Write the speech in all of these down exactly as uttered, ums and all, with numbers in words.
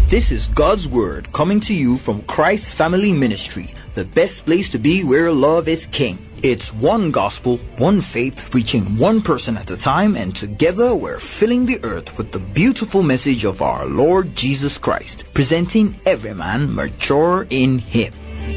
This is God's Word coming to you from Christ Family Ministry, the best place to be where love is king. It's one gospel, one faith, reaching one person at a time, and together we're filling the earth with the beautiful message of our Lord Jesus Christ, presenting every man mature in Him.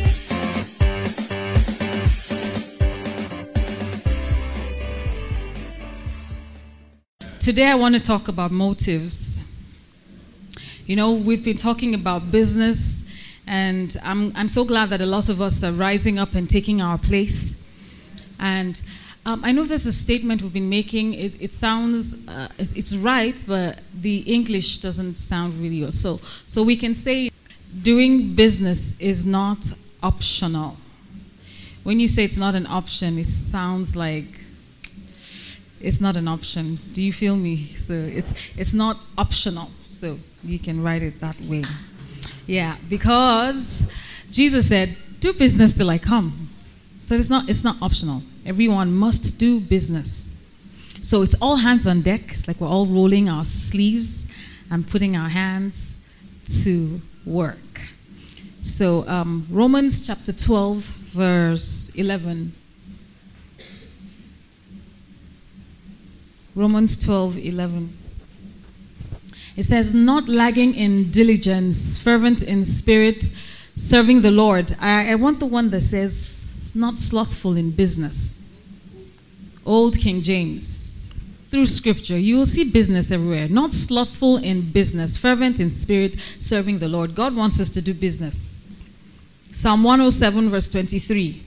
Today I want to talk about motives. You know, we've been talking about business, and I'm I'm so glad that a lot of us are rising up and taking our place. And um, I know there's a statement we've been making. It, it sounds, uh, it, it's right, but the English doesn't sound really well. So, so we can say doing business is not optional. When you say it's not an option, it sounds like it's not an option. Do you feel me? So it's it's not optional. So you can write it that way. Yeah, because Jesus said, "Do business till I come." So it's not it's not optional. Everyone must do business. So it's all hands on deck. It's like we're all rolling our sleeves and putting our hands to work. So um, Romans chapter twelve, verse eleven. Romans twelve, eleven. It says, "Not lagging in diligence, fervent in spirit, serving the Lord." I, I want the one that says, "Not slothful in business." Old King James. Through scripture, you will see business everywhere. Not slothful in business, fervent in spirit, serving the Lord. God wants us to do business. Psalm one oh seven, verse twenty-three.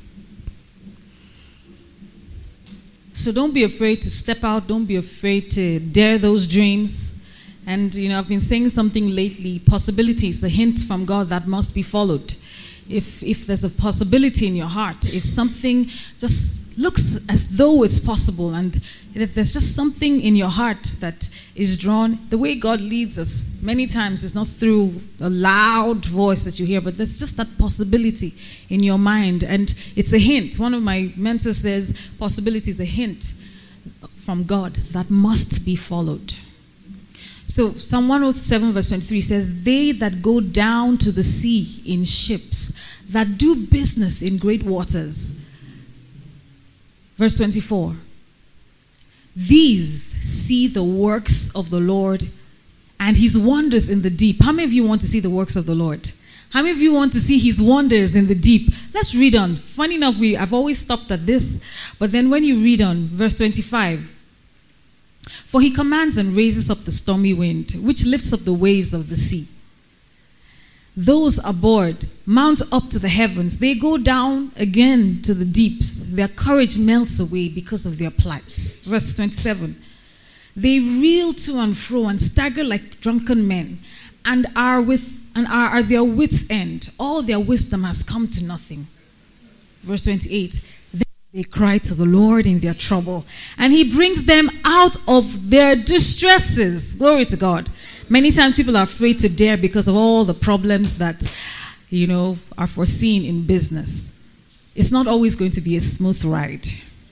So don't be afraid to step out. Don't be afraid to dare those dreams. And, you know, I've been saying something lately, possibilities, a hint from God that must be followed. If if there's a possibility in your heart, if something just looks as though it's possible, and if there's just something in your heart that is drawn, the way God leads us many times is not through a loud voice that you hear, but there's just that possibility in your mind, and it's a hint. One of my mentors says possibility is a hint from God that must be followed. So Psalm one oh seven verse twenty-three says, "They that go down to the sea in ships, that do business in great waters." Verse twenty-four, "These see the works of the Lord and His wonders in the deep." How many of you want to see the works of the Lord? How many of you want to see His wonders in the deep? Let's read on. Funny enough, we I've always stopped at this, but then when you read on, verse twenty-five, "For He commands and raises up the stormy wind, which lifts up the waves of the sea. Those aboard mount up to the heavens. They go down again to the deeps. Their courage melts away because of their plight." Verse twenty-seven. "They reel to and fro and stagger like drunken men, and are with and are at their wits' end. All their wisdom has come to nothing." Verse twenty-eight. "They cry to the Lord in their trouble, and He brings them out of their distresses." Glory to God. Many times people are afraid to dare because of all the problems that, you know, are foreseen in business. It's not always going to be a smooth ride.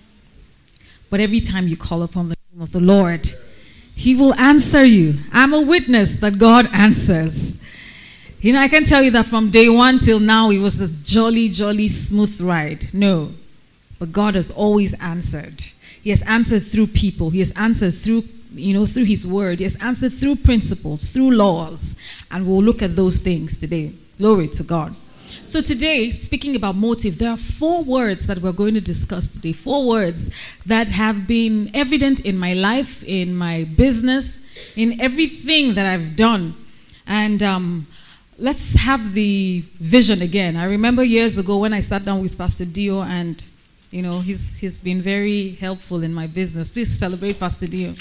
But every time you call upon the name of the Lord, He will answer you. I'm a witness that God answers. You know, I can tell you that from day one till now, it was a jolly, jolly, smooth ride. No. But God has always answered. He has answered through people. He has answered through, you know, through His word. He has answered through principles, through laws. And we'll look at those things today. Glory to God. So today, speaking about motive, there are four words that we're going to discuss today. Four words that have been evident in my life, in my business, in everything that I've done. And um, let's have the vision again. I remember years ago when I sat down with Pastor Dio, and you know, he's he's been very helpful in my business. Please celebrate Pastor Dio.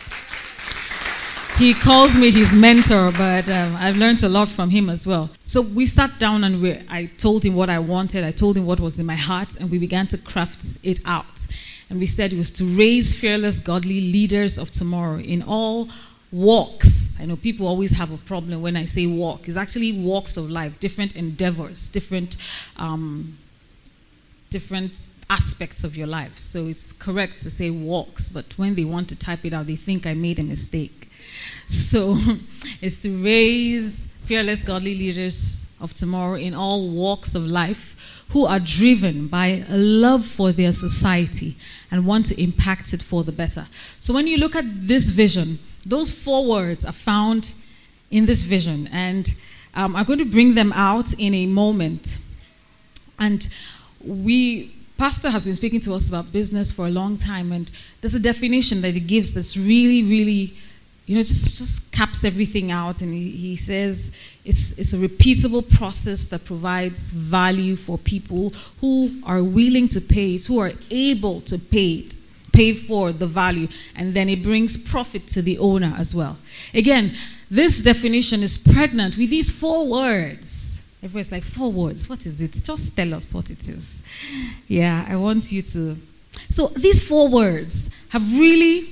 He calls me his mentor, but um, I've learned a lot from him as well. So we sat down and we, I told him what I wanted. I told him what was in my heart, and we began to craft it out. And we said it was to raise fearless, godly leaders of tomorrow in all walks. I know people always have a problem when I say walk. It's actually walks of life, different endeavors, different, um, different aspects of your life. So it's correct to say walks, but when they want to type it out, they think I made a mistake. So it's to raise fearless godly leaders of tomorrow in all walks of life who are driven by a love for their society and want to impact it for the better. So when you look at this vision, those four words are found in this vision, and um, I'm going to bring them out in a moment. And we, Pastor has been speaking to us about business for a long time, and there's a definition that he gives that's really, really, you know, just, just caps everything out. And he, he says it's, it's a repeatable process that provides value for people who are willing to pay it, who are able to pay it, pay for the value, and then it brings profit to the owner as well. Again, this definition is pregnant with these four words. Everyone's like, four words, what is it? Just tell us what it is. Yeah, I want you to. So these four words have really,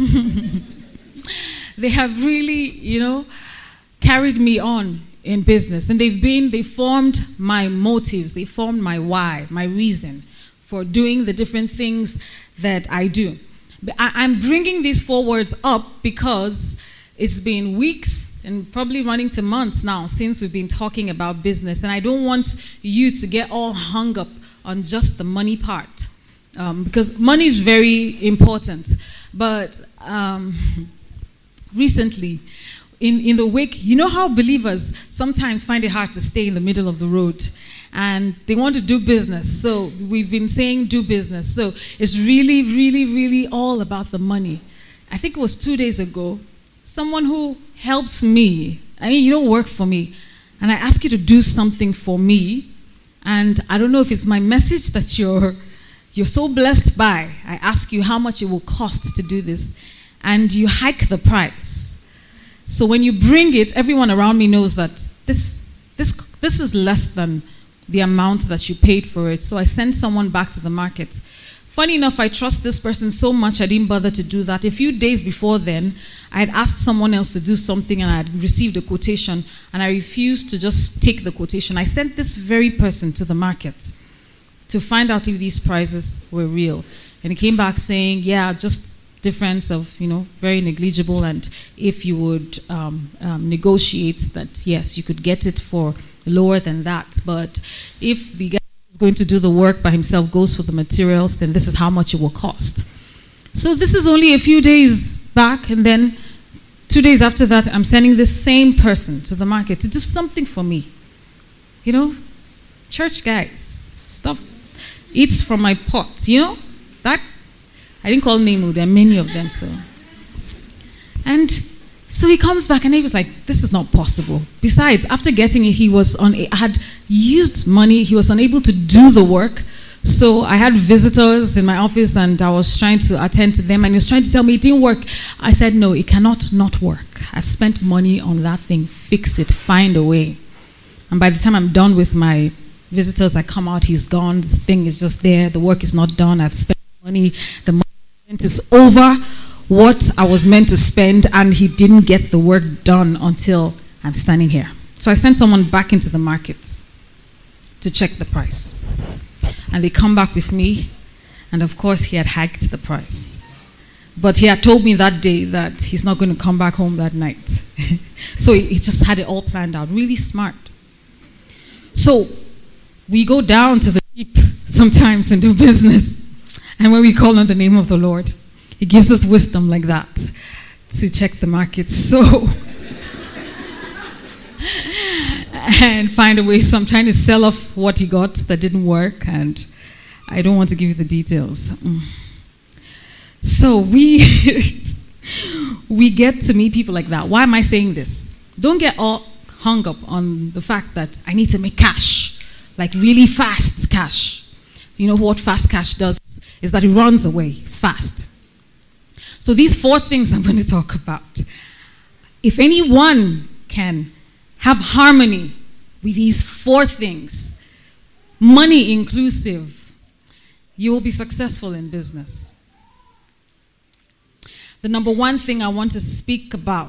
they have really, you know, carried me on in business. And they've been, they formed my motives, they formed my why, my reason for doing the different things that I do. But I, I'm bringing these four words up because it's been weeks and probably running to months now since we've been talking about business. And I don't want you to get all hung up on just the money part. Um, because money is very important. But um, recently, in, in the wake, you know how believers sometimes find it hard to stay in the middle of the road. And they want to do business. So we've been saying do business. So it's really, really, really all about the money. I think it was two days ago, someone who helps me, I mean, you don't work for me, and I ask you to do something for me, and I don't know if it's my message that you're, you're so blessed by. I ask you how much it will cost to do this, and you hike the price. So when you bring it, everyone around me knows that this, this, this is less than the amount that you paid for it. So I sent someone back to the market. Funny enough, I trust this person so much I didn't bother to do that. A few days before then, I had asked someone else to do something and I had received a quotation, and I refused to just take the quotation. I sent this very person to the market to find out if these prices were real. And he came back saying, yeah, just difference of, you know, very negligible, and if you would um, um, negotiate that, yes, you could get it for lower than that. But if the guy who's going to do the work by himself goes for the materials, then this is how much it will cost. So this is only a few days back, and then two days after that, I'm sending this same person to the market to do something for me. You know, church guys, stuff eats from my pot, you know? That, I didn't call Nemo, there are many of them, so. And so he comes back and he was like, this is not possible. Besides, after getting it, he was on, I had used money, he was unable to do the work. So I had visitors in my office and I was trying to attend to them, and he was trying to tell me it didn't work. I said, no, it cannot not work. I've spent money on that thing, fix it, find a way. And by the time I'm done with my visitors, I come out, he's gone, the thing is just there, the work is not done, I've spent money, the money spent is over what I was meant to spend, and he didn't get the work done until I'm standing here. So I sent someone back into the market to check the price. And they come back with me, and of course he had hiked the price. But he had told me that day that he's not going to come back home that night. So he, he just had it all planned out, really smart. So we go down to the deep sometimes and do business. And when we call on the name of the Lord, he gives us wisdom like that to check the market. So, and find a way. So I'm trying to sell off what he got that didn't work, and I don't want to give you the details. So we, we get to meet people like that. Why am I saying this? Don't get all hung up on the fact that I need to make cash, like really fast cash. You know what fast cash does is that it runs away fast. So these four things I'm going to talk about. If anyone can have harmony with these four things, money inclusive, you will be successful in business. The number one thing I want to speak about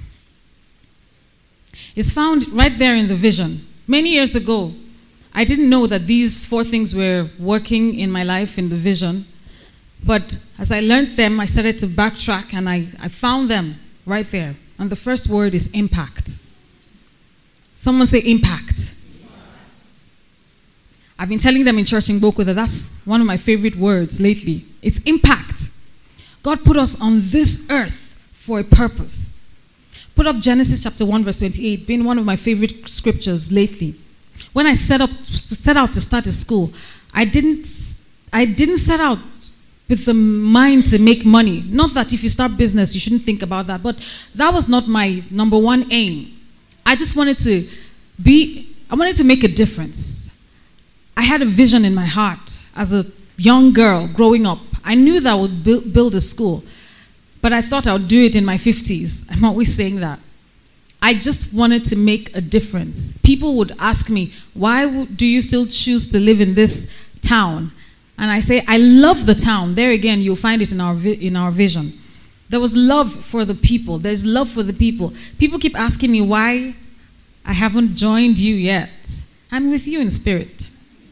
is found right there in the vision. Many years ago, I didn't know that these four things were working in my life in the vision. But as I learned them, I started to backtrack, and I, I found them right there. And the first word is impact. Someone say impact. I've been telling them in church in Boko that that's one of my favorite words lately. It's impact. God put us on this earth for a purpose. Put up Genesis chapter one verse twenty-eight, being one of my favorite scriptures lately. When I set up set out to start a school, I didn't I didn't set out with the mind to make money. Not that if you start business, you shouldn't think about that, but that was not my number one aim. I just wanted to be, I wanted to make a difference. I had a vision in my heart as a young girl growing up. I knew that I would build, build a school, but I thought I would do it in my fifties. I'm always saying that. I just wanted to make a difference. People would ask me, why do you still choose to live in this town? And I say, I love the town. There again, you'll find it in our vi- in our vision. There was love for the people. There's love for the people. People keep asking me why I haven't joined you yet. I'm with you in spirit.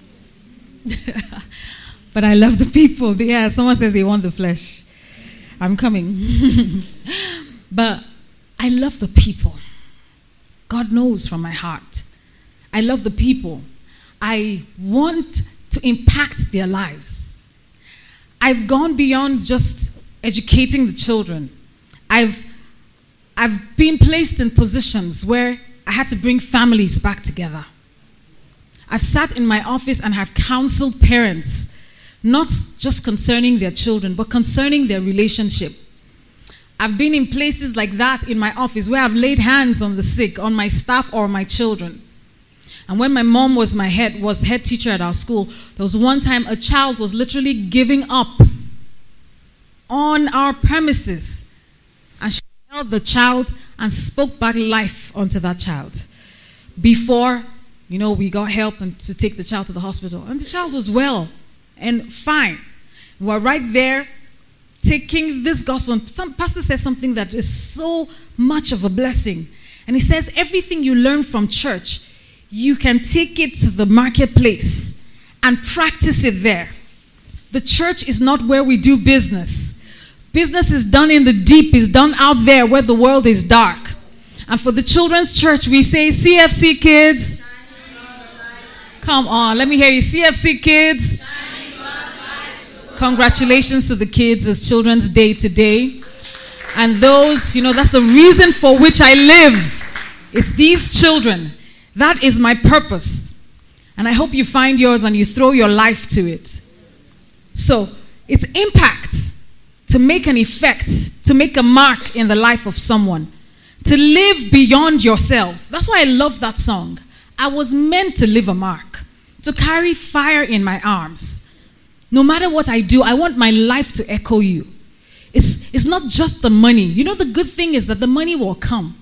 But I love the people. Yeah, someone says they want the flesh. I'm coming. But I love the people. God knows from my heart. I love the people. I want to impact their lives. I've gone beyond just educating the children. I've, I've been placed in positions where I had to bring families back together. I've sat in my office and have counseled parents, not just concerning their children, but concerning their relationship. I've been in places like that in my office where I've laid hands on the sick, on my staff or my children. And when my mom was my head, was head teacher at our school, there was one time a child was literally giving up on our premises. And she held the child and spoke back life onto that child. Before, you know, we got help and to take the child to the hospital. And the child was well and fine. We were right there taking this gospel. And some pastor says something that is so much of a blessing. And he says, everything you learn from church, you can take it to the marketplace and practice it there. The church is not where we do business. Business is done in the deep, is done out there where the world is dark. And for the children's church, we say, C F C kids. Come on, let me hear you. C F C kids. Congratulations to the kids. It's Children's Day today. And those, you know, that's the reason for which I live. It's these children. That is my purpose. And I hope you find yours and you throw your life to it. So, it's impact, to make an effect, to make a mark in the life of someone, to live beyond yourself. That's why I love that song. I was meant to leave a mark, to carry fire in my arms. No matter what I do, I want my life to echo you. It's, it's not just the money. You know, the good thing is that the money will come.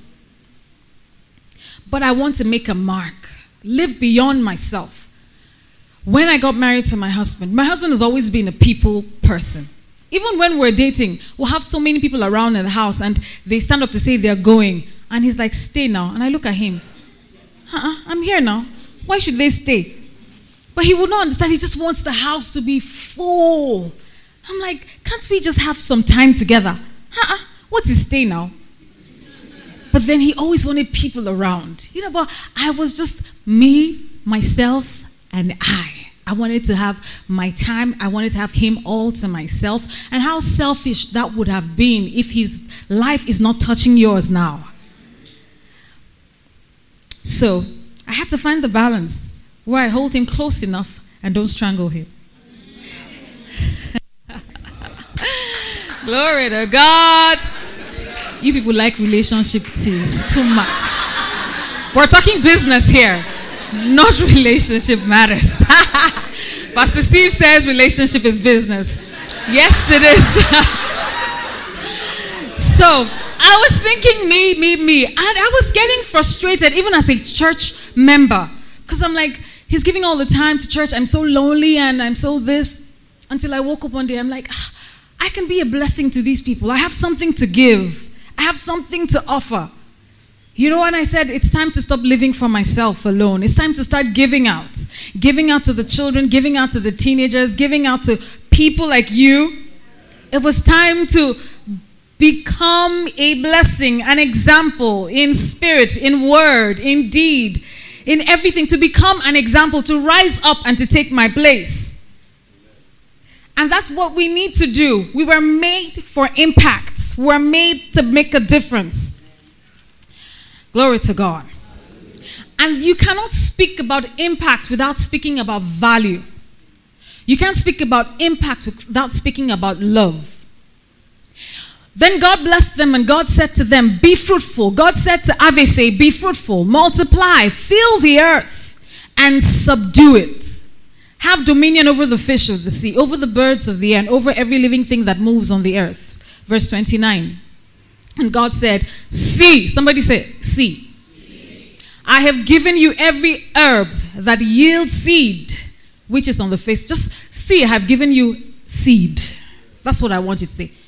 But I want to make a mark, live beyond myself. When I got married to my husband, my husband has always been a people person. Even when we're dating, we'll have so many people around in the house and they stand up to say they're going. And he's like, stay now. And I look at him. Uh-uh, I'm here now. Why should they stay? But he would not understand. He just wants the house to be full. I'm like, can't we just have some time together? Uh-uh, what's his stay now? But then he always wanted people around. You know, but I was just me, myself, and I. I wanted to have my time. I wanted to have him all to myself. And how selfish that would have been if his life is not touching yours now. So I had to find the balance where I hold him close enough and don't strangle him. Glory to God. You people like relationship things too much. We're talking business here, not relationship matters. Pastor Steve says relationship is business. Yes, it is. So I was thinking me, me, me. And I was getting frustrated even as a church member. Because I'm like, he's giving all the time to church. I'm so lonely and I'm so this. Until I woke up one day, I'm like, ah, I can be a blessing to these people. I have something to give. I have something to offer. You know, when I said it's time to stop living for myself alone. It's time to start giving out. Giving out to the children, giving out to the teenagers, giving out to people like you. It was time to Become a blessing, an example in spirit, in word, in deed, in everything. To become an example, to rise up and to take my place. And that's what we need to do. We were made for impact. We were made to make a difference. Glory to God. And you cannot speak about impact without speaking about value. You can't speak about impact without speaking about love. Then God blessed them and God said to them, be fruitful. God said to Avese, be fruitful, multiply, fill the earth and subdue it. Have dominion over the fish of the sea, over the birds of the air, and over every living thing that moves on the earth. Verse twenty-nine. And God said, see, somebody say, see. I have given you every herb that yields seed, which is on the face. Just see, I have given you seed. That's what I want you to say.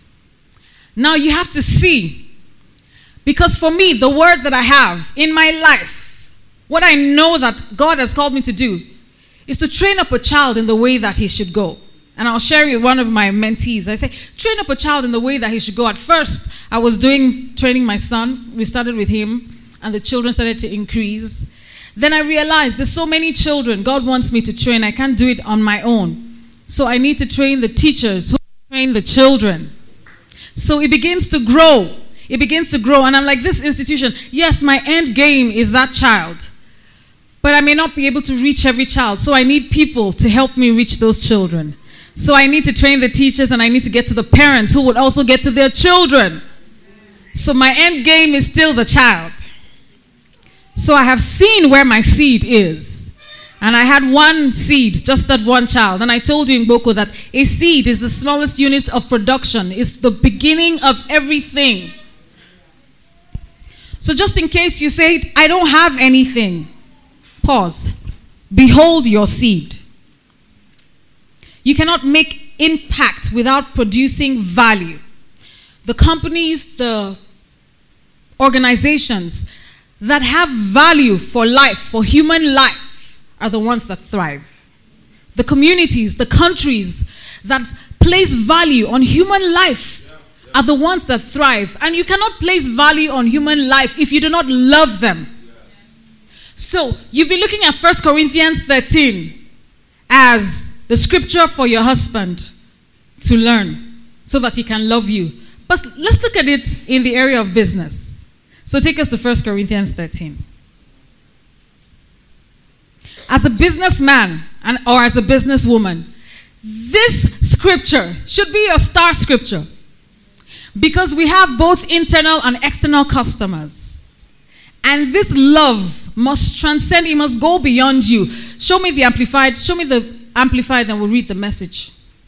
Now you have to see. Because for me, the word that I have in my life, what I know that God has called me to do, is to train up a child in the way that he should go. And I'll share with one of my mentees. I say, train up a child in the way that he should go. At first, I was doing, training my son. We started with him. And the children started to increase. Then I realized there's so many children God wants me to train. I can't do it on my own. So I need to train the teachers who train the children. So it begins to grow. It begins to grow. And I'm like, this institution, yes, my end game is that child. But I may not be able to reach every child. So I need people to help me reach those children. So I need to train the teachers and I need to get to the parents who would also get to their children. So my end game is still the child. So I have seen where my seed is. And I had one seed, just that one child. And I told you in Boko that a seed is the smallest unit of production. It's the beginning of everything. So just in case you say, I don't have anything. Pause. Behold your seed. You cannot make impact without producing value. The companies, the organizations that have value for life, for human life, are the ones that thrive. The communities, the countries that place value on human life are the ones that thrive. And you cannot place value on human life if you do not love them. So, you've been looking at First Corinthians thirteen as the scripture for your husband to learn so that he can love you. But let's look at it in the area of business. So take us to First Corinthians thirteen. As a businessman and, or as a businesswoman, this scripture should be your star scripture. Because we have both internal and external customers. And this love must transcend, it must go beyond you. Show me the amplified, show me the amplified, and we'll read the message.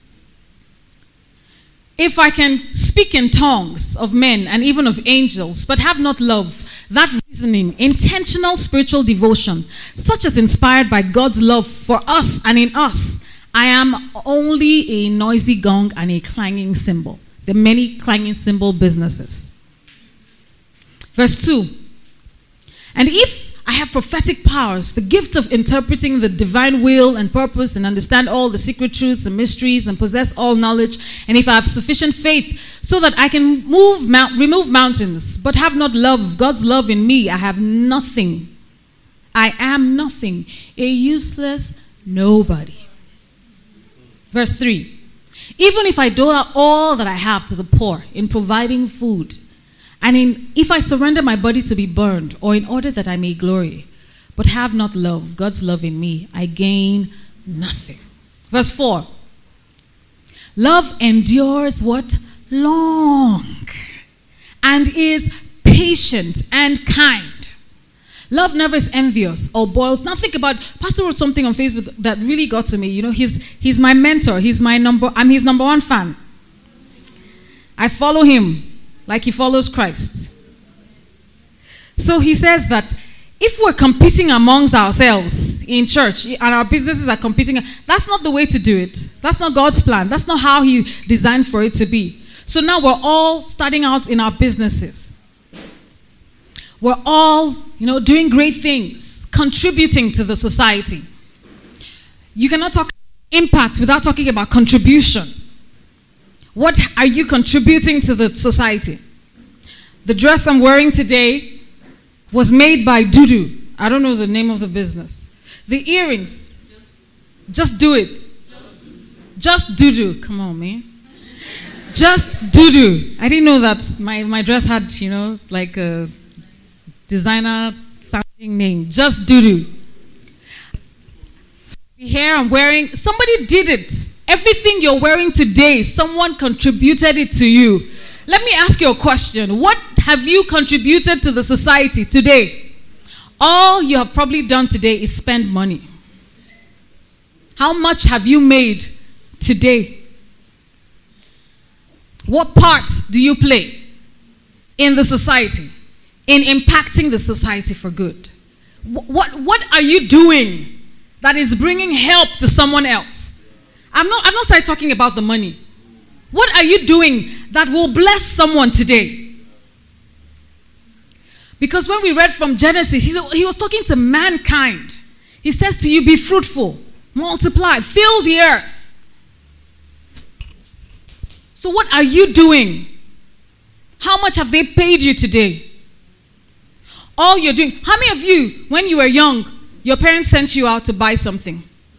If I can speak in tongues of men and even of angels, but have not love, that reasoning, intentional spiritual devotion, such as inspired by God's love for us and in us, I am only a noisy gong and a clanging cymbal. The many clanging cymbal businesses. Verse two. And if I have prophetic powers, the gift of interpreting the divine will and purpose, and understand all the secret truths and mysteries, and possess all knowledge, and if I have sufficient faith so that I can move, mount, remove mountains, but have not love, God's love in me, I have nothing. I am nothing, a useless nobody. Verse three. Even if I dole out all that I have to the poor in providing food, and in, if I surrender my body to be burned, or in order that I may glory, but have not love, God's love in me, I gain nothing. Verse four. Love endures what? Long. And is patient and kind. Love never is envious or boils. Now think about, Pastor wrote something on Facebook that really got to me. You know, he's, he's my mentor. He's my number, I'm his number one fan. I follow him like he follows Christ. So he says that if we're competing amongst ourselves in church and our businesses are competing, that's not the way to do it. That's not God's plan. That's not how he designed for it to be. So now we're all starting out in our businesses. We're all, you know, doing great things, contributing to the society. You cannot talk impact without talking about contribution. What are you contributing to the society? The dress I'm wearing today was made by Dudu. I don't know the name of the business. The earrings, just do it. Just Dudu. Come on, man. Just Dudu. I didn't know that my, my dress had, you know, like a designer sounding name. Just Dudu. The hair I'm wearing, somebody did it. Everything you're wearing today, someone contributed it to you. Let me ask you a question. What have you contributed to the society today? All you have probably done today is spend money. How much have you made today? What part do you play in the society, in impacting the society for good? What, what are you doing that is bringing help to someone else? I'm not, I've not started talking about the money. What are you doing that will bless someone today? Because when we read from Genesis, he was talking to mankind. He says to you, be fruitful, multiply, fill the earth. So what are you doing? How much have they paid you today? All you're doing. How many of you, when you were young, your parents sent you out to buy something?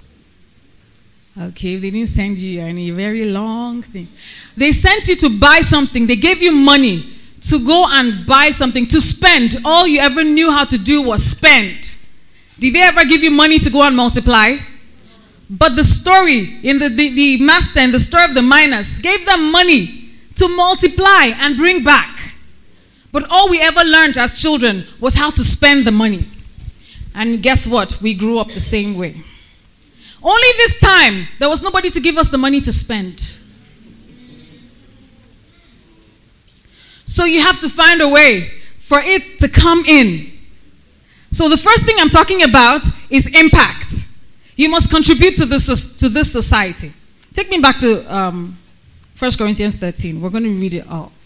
Okay, they didn't send you any very long thing. They sent you to buy something. They gave you money to go and buy something, to spend. All you ever knew how to do was spend. Did they ever give you money to go and multiply? But the story in the, the, the master and the story of the miners gave them money to multiply and bring back. But all we ever learned as children was how to spend the money. And guess what? We grew up the same way. Only this time, there was nobody to give us the money to spend. So you have to find a way for it to come in. So the first thing I'm talking about is impact. You must contribute to this, to this society. Take me back to um, First Corinthians thirteen. We're going to read it all.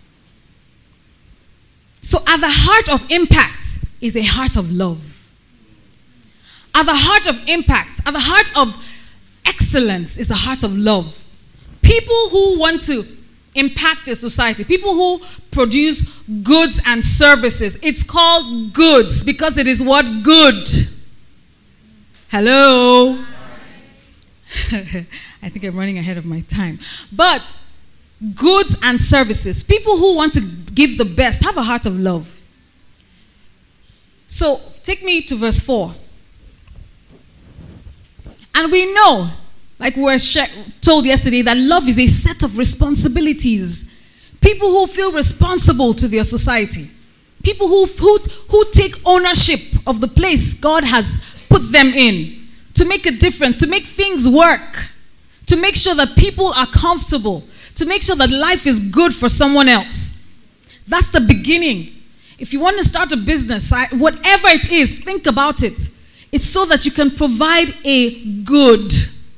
So at the heart of impact is a heart of love. At the heart of impact, at the heart of excellence is the heart of love. People who want to impact the society, people who produce goods and services, it's called goods because it is what? Good. Hello? I think I'm running ahead of my time. But goods and services, people who want to give the best, have a heart of love. So take me to verse four. And we know, like we were told yesterday, that love is a set of responsibilities. People who feel responsible to their society. People who, who, who take ownership of the place God has put them in, to make a difference, to make things work, to make sure that people are comfortable, to make sure that life is good for someone else. That's the beginning. If you want to start a business, whatever it is, think about it. It's so that you can provide a good.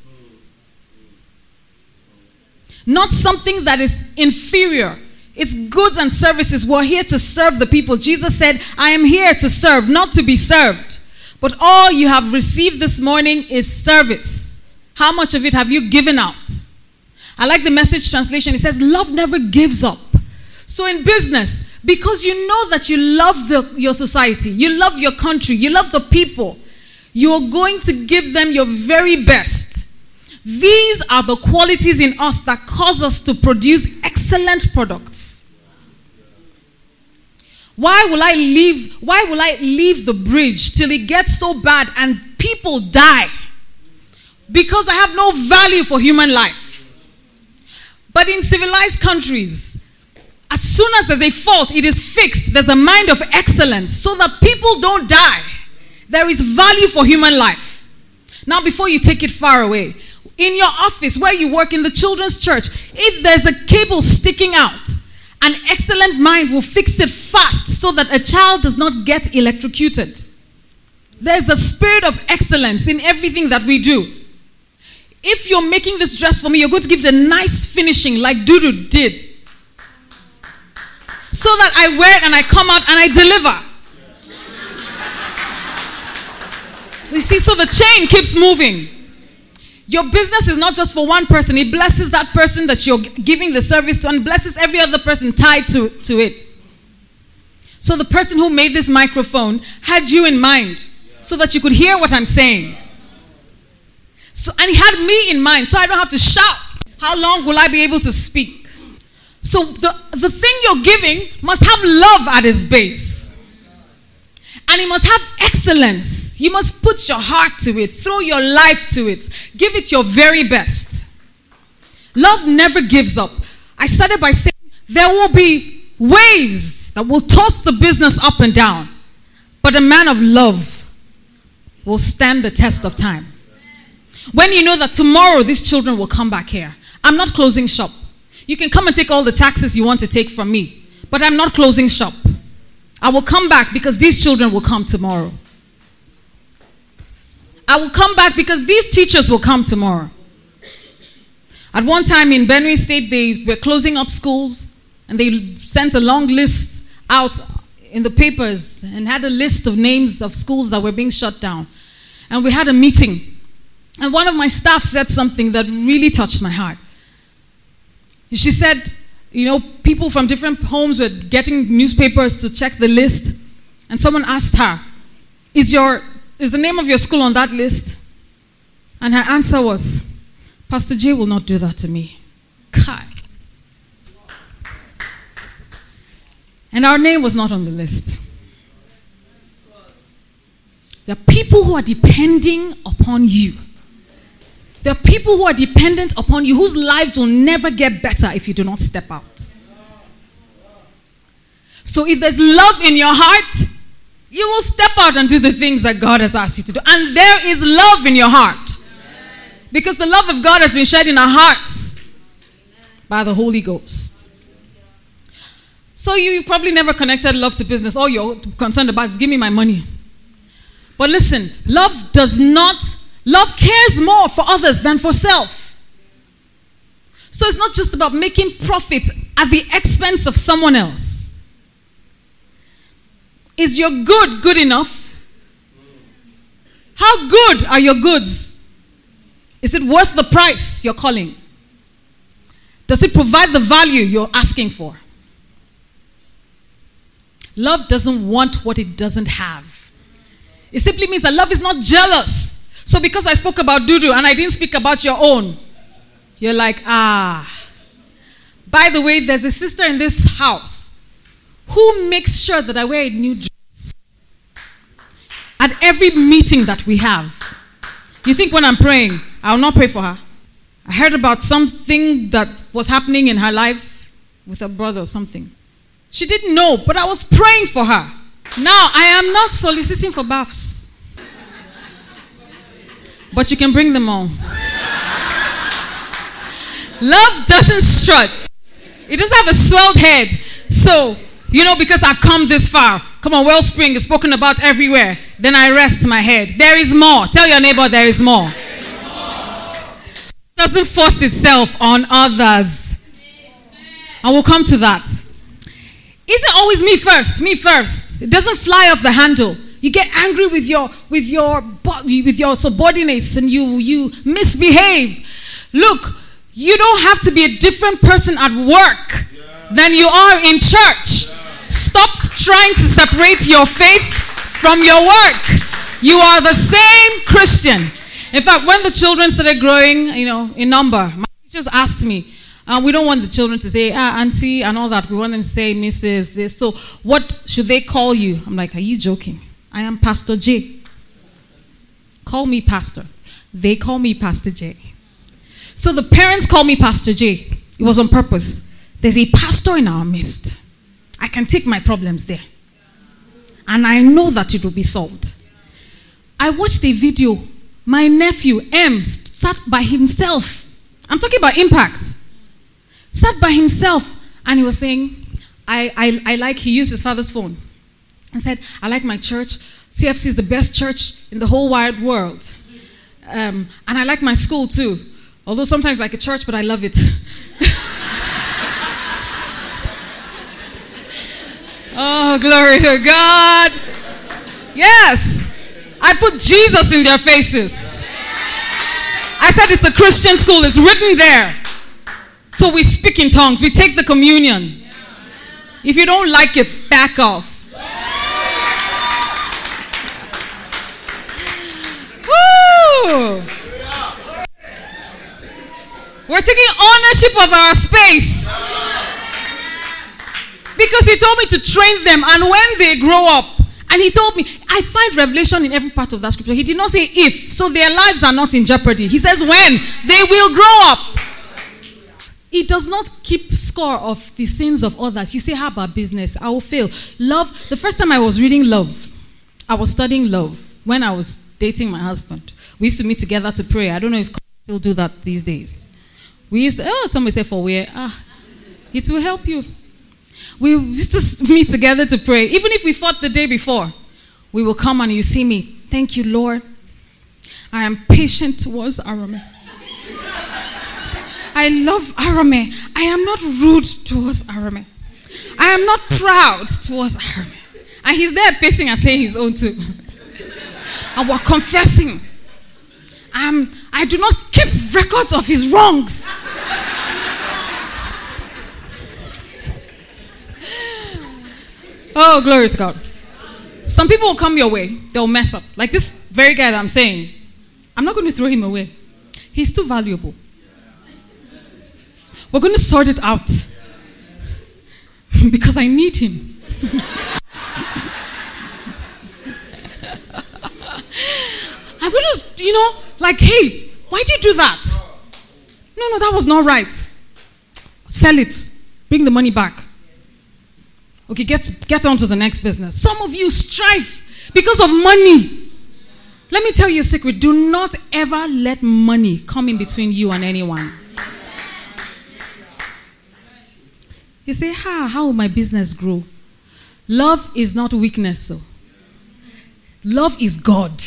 Not something that is inferior. It's goods and services. We're here to serve the people. Jesus said, I am here to serve, not to be served. But all you have received this morning is service. How much of it have you given out? I like the Message translation. It says, love never gives up. So in business, because you know that you love the, your society, you love your country, you love the people, you're going to give them your very best. These are the qualities in us that cause us to produce excellent products. Why will I leave, why will I leave the bridge till it gets so bad and people die? Because I have no value for human life. But in civilized countries, as soon as there's a fault, it is fixed. There's a mind of excellence so that people don't die. There is value for human life. Now, before you take it far away, in your office, where you work in the children's church, if there's a cable sticking out, an excellent mind will fix it fast so that a child does not get electrocuted. There's a spirit of excellence in everything that we do. If you're making this dress for me, you're going to give it a nice finishing like Dudu did. So that I wear it and I come out and I deliver. You see, so the chain keeps moving. Your business is not just for one person. It blesses that person that you're giving the service to and blesses every other person tied to, to it. So the person who made this microphone had you in mind so that you could hear what I'm saying. So, and he had me in mind so I don't have to shout. How long will I be able to speak? So the, the thing you're giving must have love at its base. And it must have excellence. You must put your heart to it. Throw your life to it. Give it your very best. Love never gives up. I started by saying there will be waves that will toss the business up and down. But a man of love will stand the test of time. When you know that tomorrow these children will come back here. I'm not closing shop. You can come and take all the taxes you want to take from me. But I'm not closing shop. I will come back because these children will come tomorrow. I will come back because these teachers will come tomorrow. At one time in Benue State, they were closing up schools and they sent a long list out in the papers and had a list of names of schools that were being shut down. And we had a meeting. And one of my staff said something that really touched my heart. She said, you know, people from different homes were getting newspapers to check the list. And someone asked her, is your... Is the name of your school on that list? And her answer was, Pastor J will not do that to me. Kai. And our name was not on the list. There are people who are depending upon you. There are people who are dependent upon you whose lives will never get better if you do not step out. So if there's love in your heart, you will step out and do the things that God has asked you to do. And there is love in your heart. Because the love of God has been shed in our hearts by the Holy Ghost. So you probably never connected love to business. All you're concerned about is give me my money. But listen, love does not, love cares more for others than for self. So it's not just about making profit at the expense of someone else. Is your good good enough? How good are your goods? Is it worth the price you're calling? Does it provide the value you're asking for? Love doesn't want what it doesn't have. It simply means that love is not jealous. So because I spoke about Dudu and I didn't speak about your own, you're like, ah. By the way, there's a sister in this house who makes sure that I wear a new dress at every meeting that we have. You think when I'm praying, I will not pray for her? I heard about something that was happening in her life with her brother or something. She didn't know, but I was praying for her. Now, I am not soliciting for baths. But you can bring them on. Love doesn't strut. It doesn't have a swelled head. So, you know, because I've come this far. Come on, Wellspring is spoken about everywhere. Then I rest my head. There is more. Tell your neighbor there is more. There is more. It doesn't force itself on others. And we'll come to that. Isn't always me first, me first. It doesn't fly off the handle. You get angry with your with your with your subordinates and you you misbehave. Look, you don't have to be a different person at work yeah. than you are in church. Yeah. Stop trying to separate your faith from your work. You are the same Christian. In fact, when the children started growing, you know, in number, my teachers asked me, uh, we don't want the children to say, ah, auntie and all that. We want them to say, Missus this. So what should they call you? I'm like, are you joking? I am Pastor J. Call me Pastor. They call me Pastor J. So the parents call me Pastor J. It was on purpose. There's a pastor in our midst. I can take my problems there. And I know that it will be solved. I watched a video. My nephew, M, sat by himself. I'm talking about impact. Sat by himself. And he was saying, I, I, I like, he used his father's phone. And said, I like my church. C F C is the best church in the whole wide world. Um, and I like my school too. Although sometimes like a church, but I love it. Oh, glory to God. Yes. I put Jesus in their faces. I said it's a Christian school. It's written there. So we speak in tongues. We take the communion. If you don't like it, back off. Woo! We're taking ownership of our space. Because he told me to train them, and when they grow up, and he told me, I find revelation in every part of that scripture. He did not say if, so their lives are not in jeopardy. He says when they will grow up. It does not keep score of the sins of others. You say, how about business? I will fail. Love, the first time I was reading love, I was studying love when I was dating my husband. We used to meet together to pray. I don't know if couples still do that these days. We used to, oh, somebody said for where? Ah, it will help you. We used to meet together to pray. Even if we fought the day before, we will come and you see me. Thank you, Lord. I am patient towards Arame. I love Arame. I am not rude towards Arame. I am not proud towards Arame. And he's there pacing and saying his own too. And we're confessing. Um, I do not keep records of his wrongs. Oh, glory to God. Some people will come your way. They'll mess up. Like this very guy that I'm saying. I'm not going to throw him away. He's too valuable. We're going to sort it out. Because I need him. I'm going to, you know, like, hey, why'd you do that? No, no, that was not right. Sell it. Bring the money back. Okay, get, get on to the next business. Some of you strive because of money. Let me tell you a secret. Do not ever let money come in between you and anyone. You say, how, how will my business grow? Love is not weakness. So. Love is God.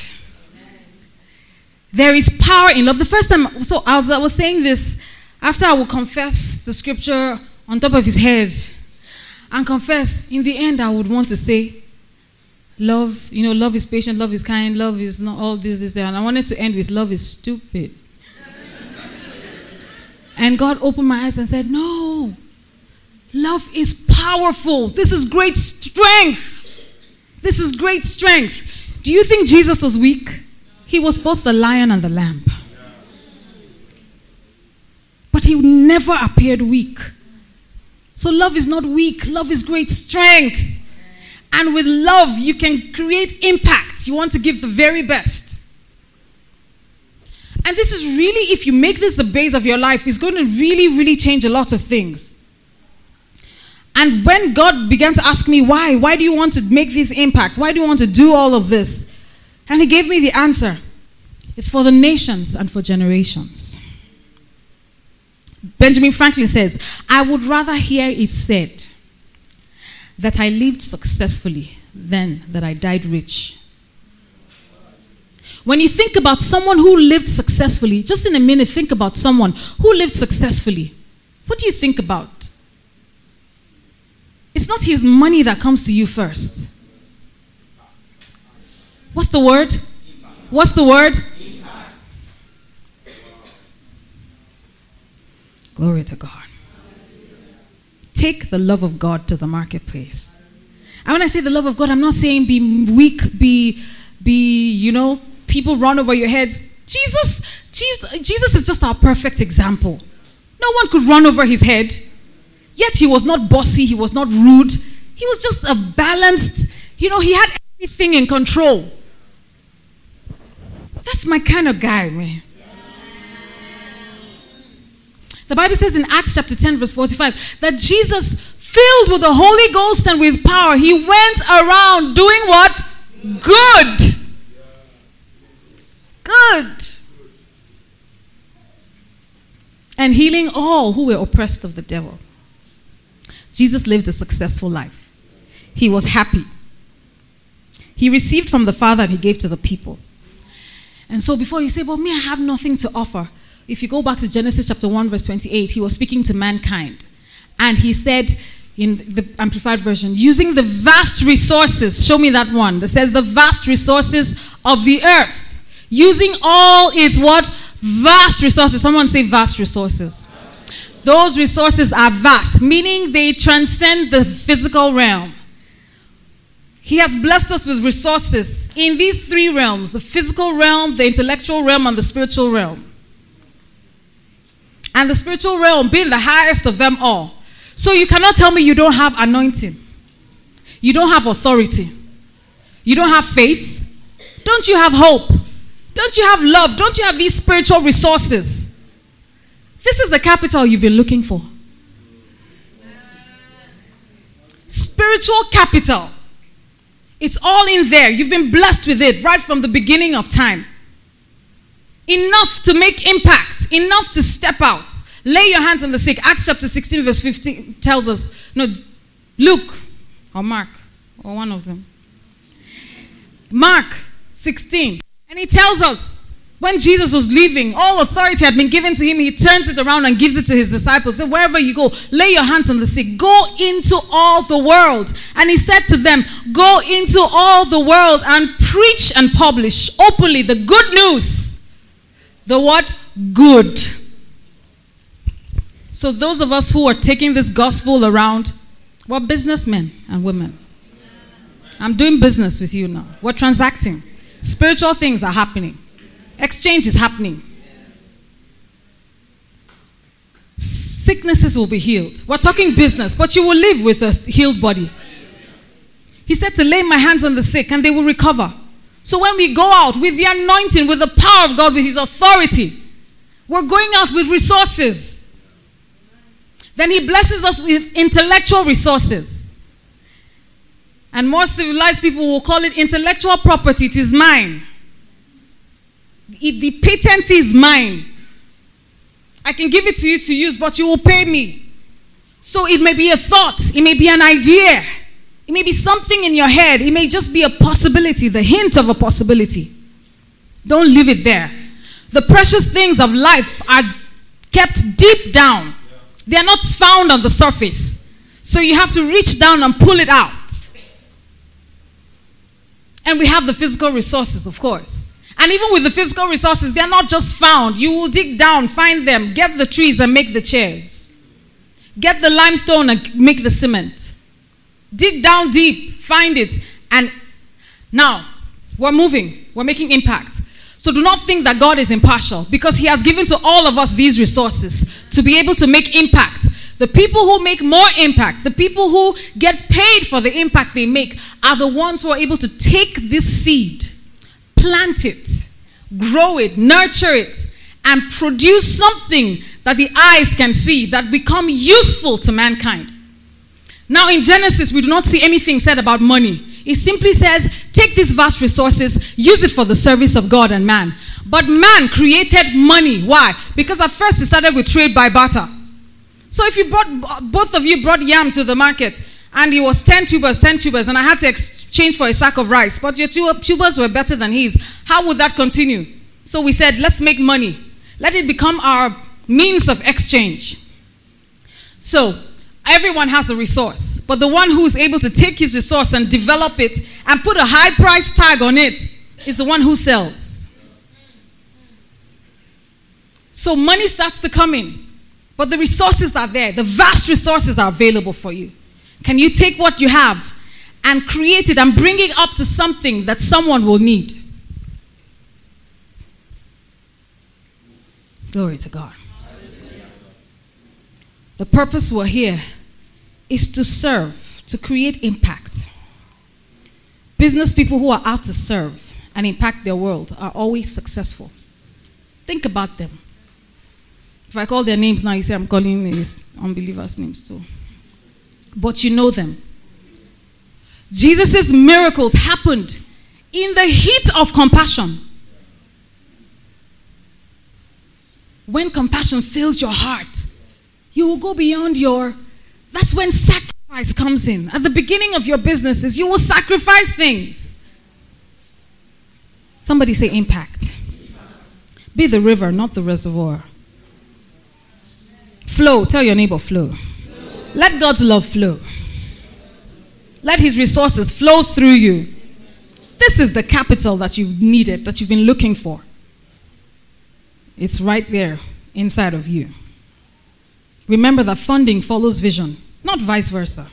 There is power in love. The first time, so I was, I was saying this, after I would confess the scripture on top of his head, and confess, in the end I would want to say, love, you know, love is patient, love is kind, love is not all this, this, that. And I wanted to end with love is stupid. And God opened my eyes and said, no, love is powerful. This is great strength. This is great strength. Do you think Jesus was weak? He was both the lion and the lamb. But he never appeared weak. So love is not weak. Love is great strength. And with love, you can create impact. You want to give the very best. And this is really, if you make this the base of your life, it's going to really, really change a lot of things. And when God began to ask me, why? Why do you want to make this impact? Why do you want to do all of this? And he gave me the answer. It's for the nations and for generations. Benjamin Franklin says, I would rather hear it said that I lived successfully than that I died rich. When you think about someone who lived successfully, just in a minute, think about someone who lived successfully. What do you think about? It's not his money that comes to you first. What's the word? What's the word? Glory to God. Take the love of God to the marketplace. And when I say the love of God, I'm not saying be weak, be, be, you know, people run over your heads. Jesus, Jesus, Jesus is just our perfect example. No one could run over his head. Yet he was not bossy, he was not rude. He was just a balanced, you know, he had everything in control. That's my kind of guy, man. The Bible says in Acts chapter ten, verse forty-five, that Jesus, filled with the Holy Ghost and with power, he went around doing what? Good. Good. And healing all who were oppressed of the devil. Jesus lived a successful life. He was happy. He received from the Father and he gave to the people. And so before you say, well, me, I have nothing to offer. If you go back to Genesis chapter one, verse twenty-eight, he was speaking to mankind. And he said, in the Amplified Version, using the vast resources, show me that one, that says the vast resources of the earth, using all its what? Vast resources. Someone say vast resources. Those resources are vast, meaning they transcend the physical realm. He has blessed us with resources in these three realms: the physical realm, the intellectual realm, and the spiritual realm. And the spiritual realm being the highest of them all. So you cannot tell me you don't have anointing. You don't have authority. You don't have faith. Don't you have hope? Don't you have love? Don't you have these spiritual resources? This is the capital you've been looking for. Spiritual capital. It's all in there. You've been blessed with it right from the beginning of time. Enough to make impact. Enough to step out. Lay your hands on the sick. Acts chapter sixteen verse fifteen tells us, no, Luke or Mark or one of them. Mark sixteen. And he tells us, when Jesus was leaving, all authority had been given to him. He turns it around and gives it to his disciples. So wherever you go, lay your hands on the sick. Go into all the world. And he said to them, go into all the world and preach and publish openly the good news. The what? Good. So those of us who are taking this gospel around, we're businessmen and women. I'm doing business with you now. We're transacting. Spiritual things are happening. Exchange is happening. Sicknesses will be healed. We're talking business, but you will live with a healed body. He said to lay my hands on the sick and they will recover. So when we go out with the anointing, with the power of God, with his authority, we're going out with resources. Then he blesses us with intellectual resources. And more civilized people will call it intellectual property. It is mine. It, the patent is mine. I can give it to you to use, but you will pay me. So it may be a thought. It may be an idea. It may be something in your head. It may just be a possibility, the hint of a possibility. Don't leave it there. The precious things of life are kept deep down. They are not found on the surface. So you have to reach down and pull it out. And we have the physical resources, of course. And even with the physical resources, they're not just found. You will dig down, find them, get the trees and make the chairs. Get the limestone and make the cement. Dig down deep, find it. And now, we're moving. We're making impact. So do not think that God is impartial, because he has given to all of us these resources to be able to make impact. The people who make more impact, the people who get paid for the impact they make, are the ones who are able to take this seed, plant it, grow it, nurture it, and produce something that the eyes can see that become useful to mankind. Now in Genesis, we do not see anything said about money. It simply says, take these vast resources, use it for the service of God and man. But man created money. Why? Because at first it started with trade by barter. So if you brought, both of you brought yam to the market, and it was ten tubers, ten tubers, and I had to exchange for a sack of rice, but your tubers were better than his, how would that continue? So we said, let's make money. Let it become our means of exchange. So everyone has the resource, but the one who is able to take his resource and develop it and put a high price tag on it is the one who sells. So money starts to come in. But the resources are there. The vast resources are available for you. Can you take what you have and create it and bring it up to something that someone will need? Glory to God. The purpose we're here is to serve, to create impact. Business people who are out to serve and impact their world are always successful. Think about them. If I call their names now, you say I'm calling these unbelievers' names. So, but you know them. Jesus' miracles happened in the heat of compassion. When compassion fills your heart, you will go beyond your... That's when sacrifice comes in. At the beginning of your businesses, you will sacrifice things. Somebody say impact. Be the river, not the reservoir. Flow. Tell your neighbor, flow. Let God's love flow. Let his resources flow through you. This is the capital that you've needed, that you've been looking for. It's right there inside of you. Remember that funding follows vision, not vice versa.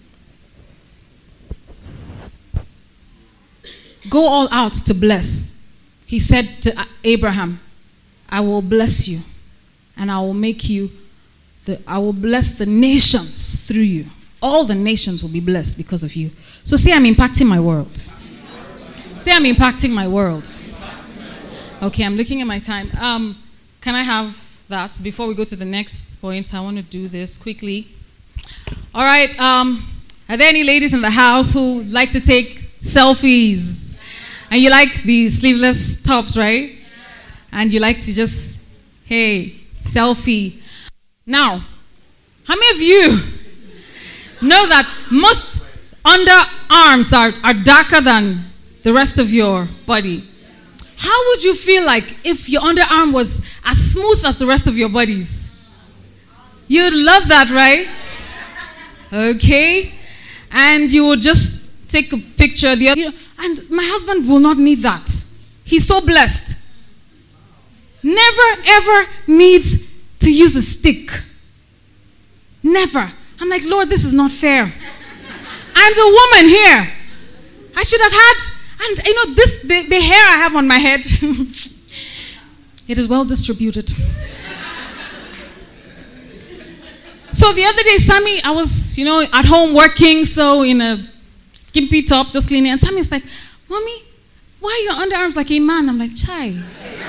Go all out to bless. He said to Abraham, I will bless you, and I will make you, the, I will bless the nations through you. All the nations will be blessed because of you. So say, I'm impacting my world. Say, I'm impacting my world. Okay, I'm looking at my time. Um, can I have that before we go to the next point? I want to do this quickly. All right. Um, are there any ladies in the house who like to take selfies? And you like the sleeveless tops, right? And you like to just, hey, selfie. Now, how many of you know that most underarms are, are darker than the rest of your body? How would you feel like if your underarm was as smooth as the rest of your bodies? You'd love that, right? Okay. And you would just take a picture. The other, you know, and my husband will not need that. He's so blessed. Never, ever needs to use a stick. Never. I'm like, Lord, this is not fair. I'm the woman here. I should have had, and you know, this the, the hair I have on my head, it is well distributed. So the other day, Sammy, I was, you know, at home working, so in a skimpy top, just cleaning, and Sammy's like, Mommy, why are your underarms like a man? I'm like, Chai.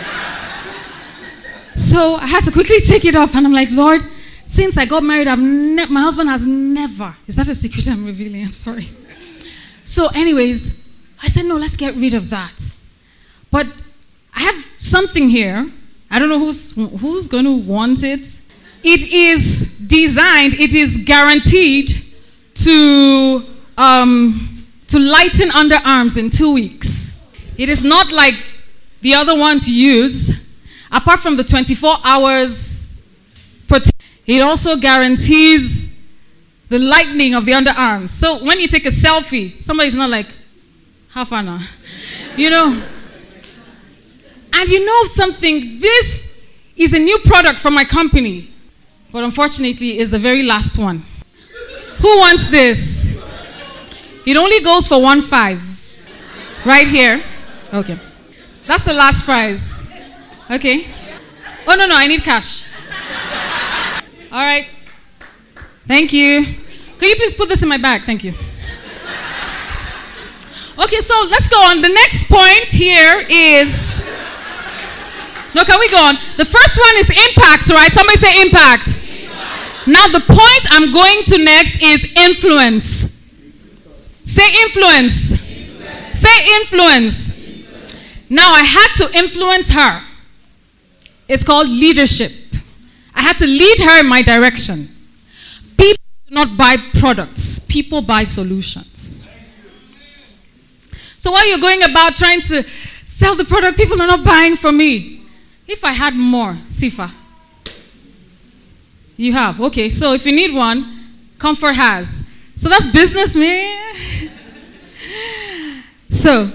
So I had to quickly take it off, and I'm like, Lord, since I got married, I've ne- my husband has never. Is that a secret I'm revealing? I'm sorry. So anyways, I said, no, let's get rid of that. But I have something here. I don't know who's who's going to want it. It is designed, it is guaranteed to, um, to lighten underarms in two weeks. It is not like the other ones you use. Apart from the twenty-four hours, it also guarantees the lightening of the underarms. So when you take a selfie, somebody's not like, half an hour, you know. And you know something, this is a new product from my company, but unfortunately it's the very last one. Who wants this? It only goes for one five. Right here. Okay. That's the last prize. Okay. Oh, no, no, I need cash. All right. Thank you. Can you please put this in my bag? Thank you. Okay, so let's go on. The next point here is... No, can we go on? The first one is impact, right? Somebody say impact. Impact. Now, the point I'm going to next is influence. Say influence. Influence. Say influence. Influence. Now, I had to influence her. It's called leadership. I had to lead her in my direction. People do not buy products. People buy solutions. So while you're going about trying to sell the product, people are not buying from me. If I had more, Sifa. You have. Okay, so if you need one, Comfort has. So that's business, man. So...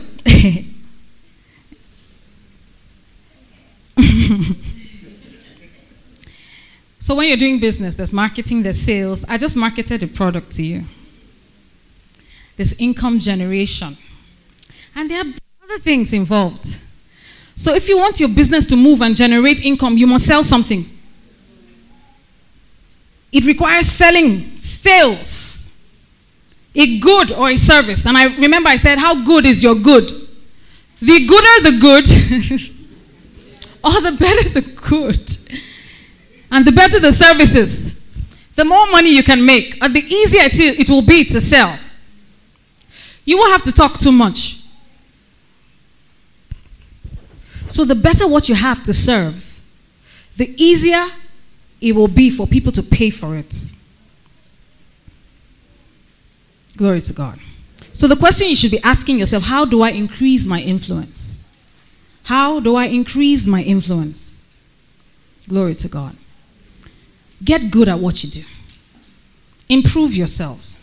So when you're doing business, there's marketing, there's sales. I just marketed a product to you. There's income generation. And there are other things involved. So if you want your business to move and generate income, you must sell something. It requires selling, sales, a good or a service. And I remember I said, how good is your good? The gooder the good, or the better the good. And the better the services, the more money you can make, and the easier it, is, it will be to sell. You won't have to talk too much. So the better what you have to serve, the easier it will be for people to pay for it. Glory to God. So the question you should be asking yourself, how do I increase my influence? How do I increase my influence? Glory to God. Get good at what you do. Improve yourselves.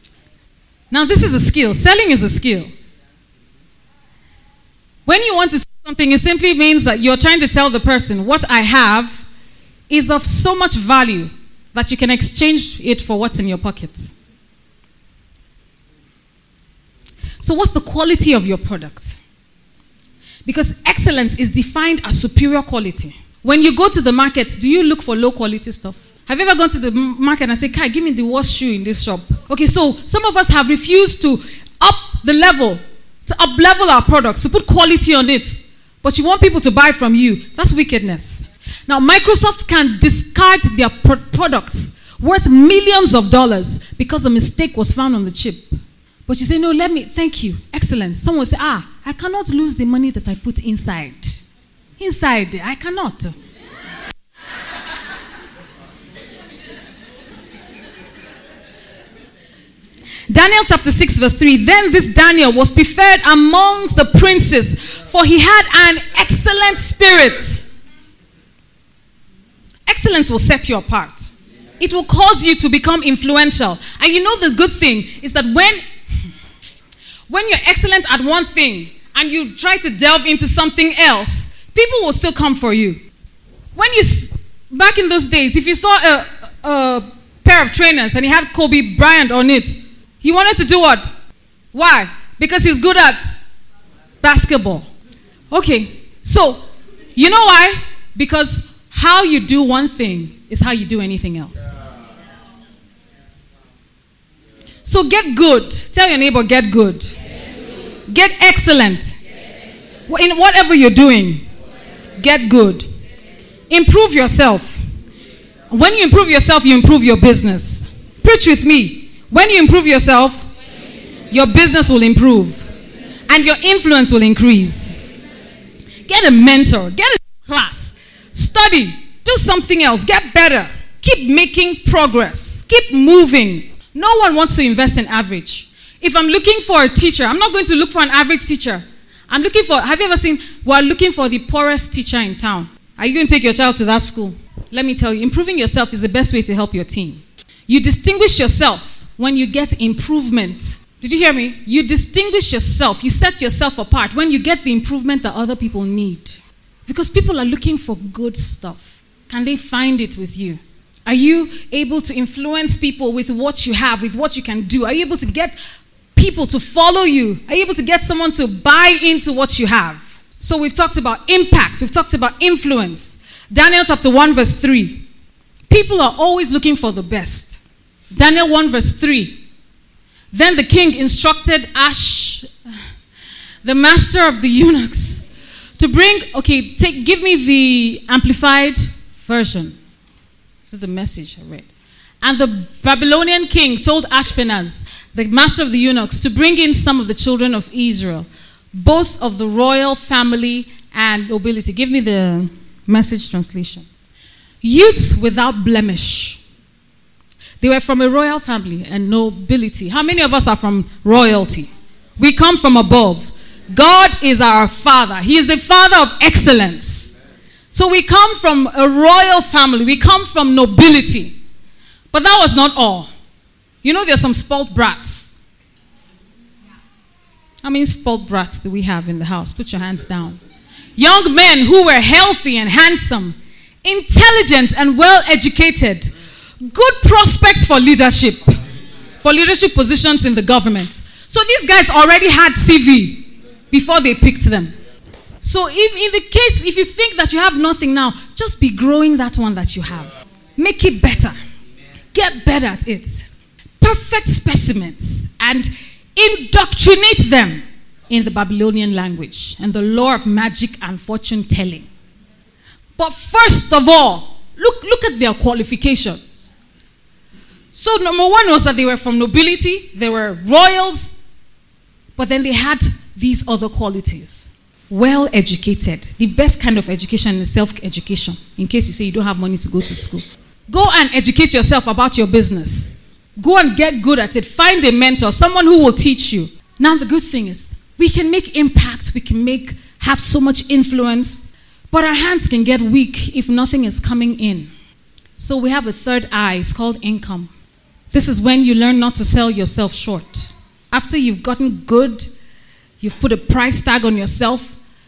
Now, this is a skill. Selling is a skill. When you want to Something, it simply means that you're trying to tell the person, what I have is of so much value that you can exchange it for what's in your pocket. So what's the quality of your product? Because excellence is defined as superior quality. When you go to the market, do you look for low quality stuff? Have you ever gone to the market and said, Kai, give me the worst shoe in this shop? Okay, so some of us have refused to up the level, to up level our products, to put quality on it. But you want people to buy from you. That's wickedness. Now, Microsoft can discard their pro- products worth millions of dollars because the mistake was found on the chip. But you say, no, let me, thank you, excellent. Someone will say, ah, I cannot lose the money that I put inside. Inside, I cannot. Daniel chapter six verse three, then this Daniel was preferred among the princes, for he had an excellent spirit. Excellence will set you apart. It will cause you to become influential. And you know the good thing is that when, when you're excellent at one thing and you try to delve into something else, people will still come for you. When you, back in those days, if you saw a, a pair of trainers and he had Kobe Bryant on it, he wanted to do what? Why? Because he's good at basketball. Okay, so you know why? Because how you do one thing is how you do anything else. So get good. Tell your neighbor, get good. Get excellent. In whatever you're doing, get good. Improve yourself. When you improve yourself, you improve your business. Preach with me. When you improve yourself, your business will improve. And your influence will increase. Get a mentor. Get a class. Study. Do something else. Get better. Keep making progress. Keep moving. No one wants to invest in average. If I'm looking for a teacher, I'm not going to look for an average teacher. I'm looking for, have you ever seen, we're looking for the poorest teacher in town. Are you going to take your child to that school? Let me tell you, improving yourself is the best way to help your team. You distinguish yourself when you get improvement. Did you hear me? You distinguish yourself. You set yourself apart when you get the improvement that other people need. Because people are looking for good stuff. Can they find it with you? Are you able to influence people with what you have, with what you can do? Are you able to get people to follow you? Are you able to get someone to buy into what you have? So we've talked about impact. We've talked about influence. Daniel chapter one verse three. People are always looking for the best. Daniel one verse three. Then the king instructed Ash, the master of the eunuchs, to bring, okay, take, give me the amplified version. This is the message I read. And the Babylonian king told Ashpenaz, the master of the eunuchs, to bring in some of the children of Israel, both of the royal family and nobility. Give me the message translation. Youths without blemish. They were from a royal family and nobility. How many of us are from royalty? We come from above. God is our father. He is the father of excellence. So we come from a royal family. We come from nobility. But that was not all. You know there's some spoiled brats. How many spoiled brats do we have in the house? Put your hands down. Young men who were healthy and handsome, intelligent and well-educated, good prospects for leadership, for leadership positions in the government. So these guys already had C V before they picked them. So if in the case, if you think that you have nothing now, just be growing that one that you have. Make it better. Get better at it. Perfect specimens and indoctrinate them in the Babylonian language and the lore of magic and fortune telling. But first of all, look, look at their qualifications. So number one was that they were from nobility, they were royals, but then they had these other qualities. Well educated. The best kind of education is self-education, in case you say you don't have money to go to school. Go and educate yourself about your business. Go and get good at it. Find a mentor, someone who will teach you. Now the good thing is, we can make impact, we can make, have so much influence, but our hands can get weak if nothing is coming in. So we have a third eye, it's called income. This is when you learn not to sell yourself short. After you've gotten good, you've put a price tag on yourself,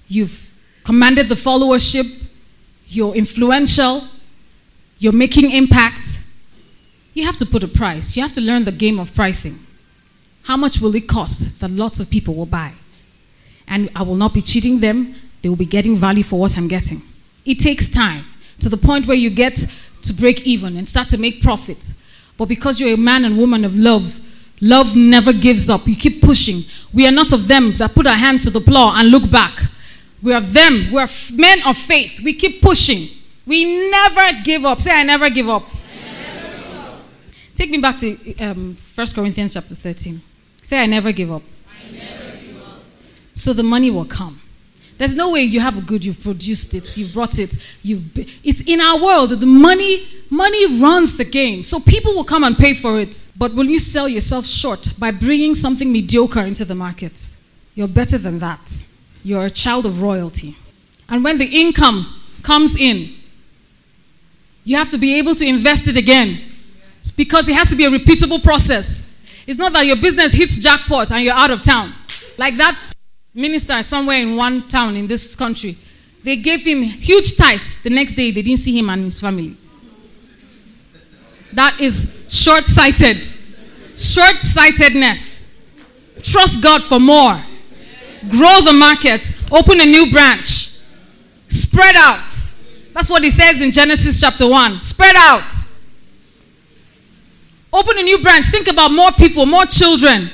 you've commanded the followership, you're influential, you're making impact. You have to put a price. You have to learn the game of pricing. How much will it cost that lots of people will buy? And I will not be cheating them. They will be getting value for what I'm getting. It takes time to the point where you get to break even and start to make profit. But because you're a man and woman of love, love never gives up. You keep pushing. We are not of them that put our hands to the plow and look back. We are them. We are men of faith. We keep pushing. We never give up. Say, I never give up. I never give up. Take me back to um, First Corinthians chapter thirteen. Say, I never give up. I never give up. So the money will come. There's no way you have a good, you've produced it, you've brought it, you've be, it's in our world, the money, money runs the game. So people will come and pay for it. But will you sell yourself short by bringing something mediocre into the market? You're better than that. You're a child of royalty. And when the income comes in, you have to be able to invest it again. Because it has to be a repeatable process. It's not that your business hits jackpot and you're out of town. Like that minister somewhere in one town in this country, they gave him huge tithe. The next day, they didn't see him and his family. That is short-sighted. Short-sightedness. Trust God for more. Grow the market. Open a new branch. Spread out. That's what he says in Genesis chapter one. Spread out. Open a new branch. Think about more people, more children.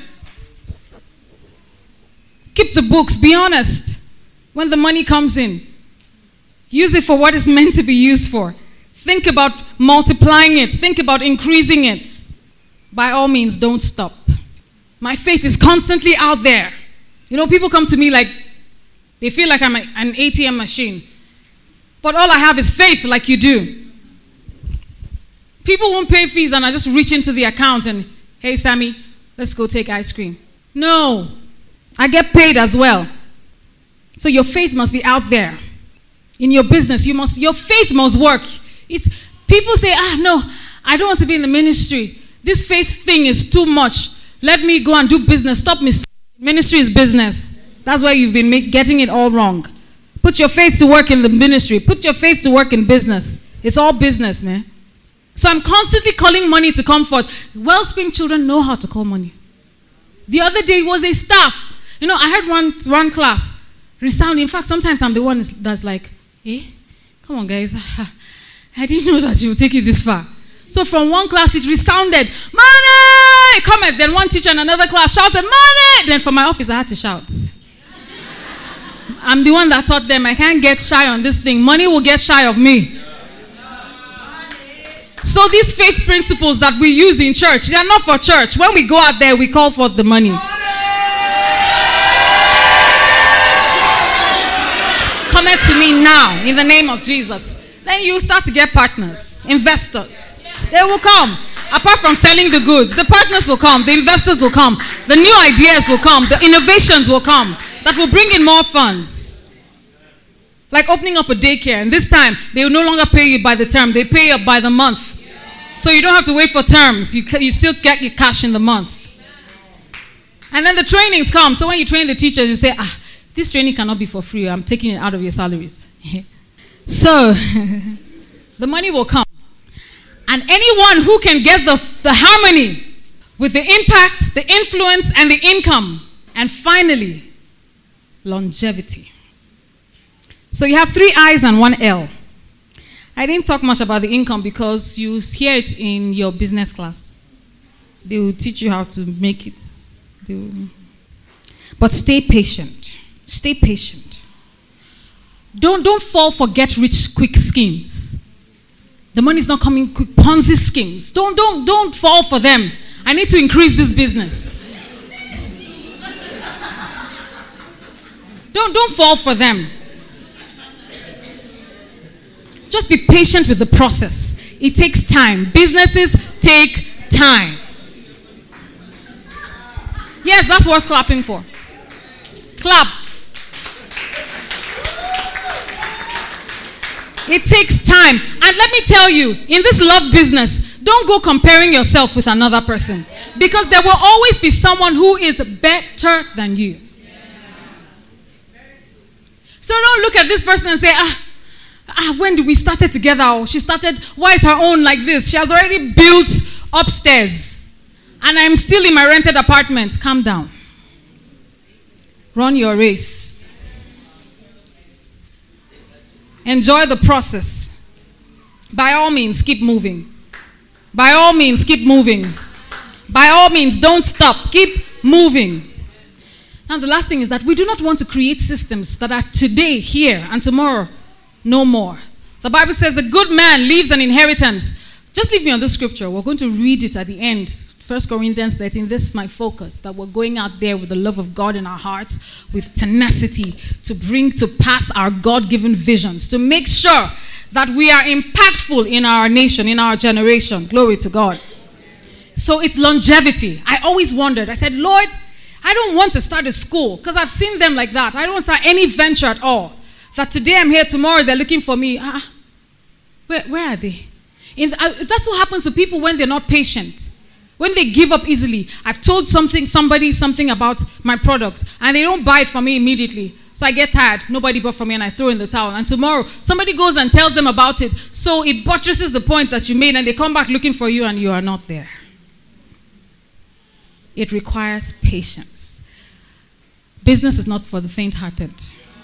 Keep the books. Be honest. When the money comes in, use it for what it's meant to be used for. Think about multiplying it. Think about increasing it. By all means, don't stop. My faith is constantly out there. You know, people come to me like, they feel like I'm a, an A T M machine. But all I have is faith like you do. People won't pay fees and I just reach into the account and, hey, Sammy, let's go take ice cream. No. I get paid as well. So your faith must be out there. In your business, you must, your faith must work. It's, people say, ah, no, I don't want to be in the ministry. This faith thing is too much. Let me go and do business. Stop me. Ministry is business. That's why you've been make, getting it all wrong. Put your faith to work in the ministry. Put your faith to work in business. It's all business, man. So I'm constantly calling money to come forth. Wellspring children know how to call money. The other day was a staff. You know, I heard one, one class resound. In fact, sometimes I'm the one that's like, eh, come on, guys. I didn't know that you would take it this far. So from one class, it resounded, money! Comment. Then one teacher in another class shouted, money! Then from my office, I had to shout. I'm the one that taught them, I can't get shy on this thing. Money will get shy of me. So these faith principles that we use in church, they're not for church. When we go out there, we call for the money. Come to me now, in the name of Jesus. Then you start to get partners, investors. They will come. Apart from selling the goods, the partners will come, the investors will come, the new ideas will come, the innovations will come that will bring in more funds. Like opening up a daycare, and this time they will no longer pay you by the term, they pay you by the month. So you don't have to wait for terms, you, you still get your cash in the month. And then the trainings come, so when you train the teachers, you say, ah, this training cannot be for free, I'm taking it out of your salaries. So, the money will come. And anyone who can get the, the harmony with the impact, the influence, and the income. And finally, longevity. So you have three I's and one L. I didn't talk much about the income because you hear it in your business class. They will teach you how to make it. They will. But stay patient. Stay patient. Don't, don't fall for get-rich-quick schemes. The money's not coming quick. Ponzi schemes. Don't, don't, don't fall for them. I need to increase this business. Don't, don't fall for them. Just be patient with the process. It takes time. Businesses take time. Yes, that's worth clapping for. Clap. It takes time. And let me tell you, in this love business, don't go comparing yourself with another person. Because there will always be someone who is better than you. So don't look at this person and say, ah, ah, when did we started together? Or she started, why is her own like this? She has already built upstairs. And I'm still in my rented apartment. Calm down. Run your race. Enjoy the process. By all means, keep moving. By all means, keep moving. By all means, don't stop. Keep moving. Now, the last thing is that we do not want to create systems that are today, here, and tomorrow, no more. The Bible says the good man leaves an inheritance. Just leave me on this scripture. We're going to read it at the end. First Corinthians thirteen. This is my focus, that we're going out there with the love of God in our hearts, with tenacity to bring to pass our God-given visions, to make sure that we are impactful in our nation, in our generation. Glory to God. So it's longevity. I always wondered. I said, Lord, I don't want to start a school because I've seen them like that. I don't want to start any venture at all. That today I'm here, tomorrow they're looking for me. Uh, where, where are they? In the, uh, that's what happens to people when they're not patient. When they give up easily. I've told something, somebody something about my product and they don't buy it from me immediately. So I get tired. Nobody bought from me and I throw in the towel. And tomorrow somebody goes and tells them about it. So it buttresses the point that you made and they come back looking for you and you are not there. It requires patience. Business is not for the faint-hearted.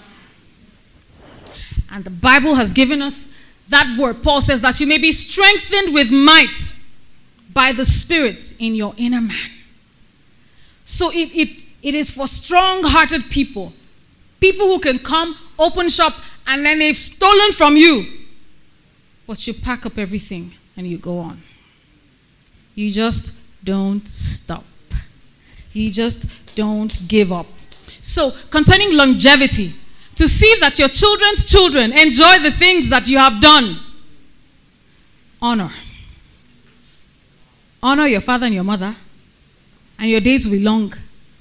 And the Bible has given us that word. Paul says that you may be strengthened with might by the Spirit in your inner man. So it, it, it is for strong-hearted people. People who can come, open shop, and then they've stolen from you. But you pack up everything and you go on. You just don't stop. You just don't give up. So, concerning longevity, to see that your children's children enjoy the things that you have done, honor. Honor your father and your mother, and your days will be long.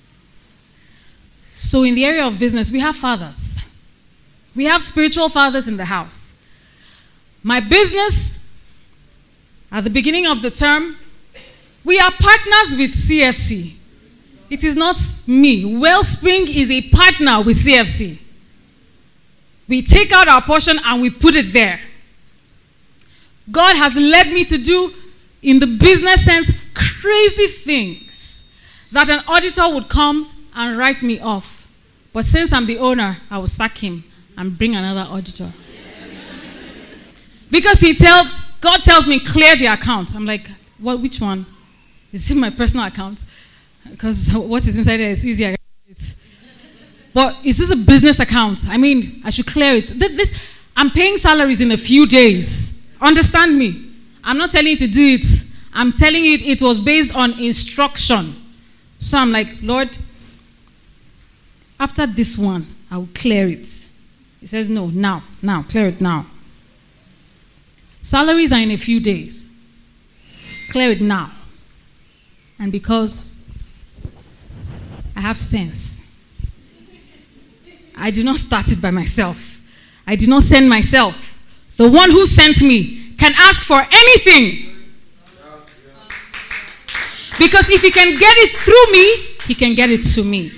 So, in the area of business, we have fathers. We have spiritual fathers in the house. My business, at the beginning of the term, we are partners with C F C. It is not me. Wellspring is a partner with C F C. We take out our portion and we put it there. God has led me to do, in the business sense, crazy things that an auditor would come and write me off. But since I'm the owner, I will sack him and bring another auditor. Because he tells, God tells me, clear the account. I'm like, what? Which one? Is it my personal account? Because what is inside there is easier. But is this a business account? I mean, I should clear it. This, I'm paying salaries in a few days. Understand me. I'm not telling you to do it. I'm telling you it was based on instruction. So I'm like, Lord, after this one, I will clear it. He says, no, now, now, clear it now. Salaries are in a few days. Clear it now. And because I have sense, I did not start it by myself. I did not send myself. The one who sent me can ask for anything. Because if he can get it through me, he can get it to me.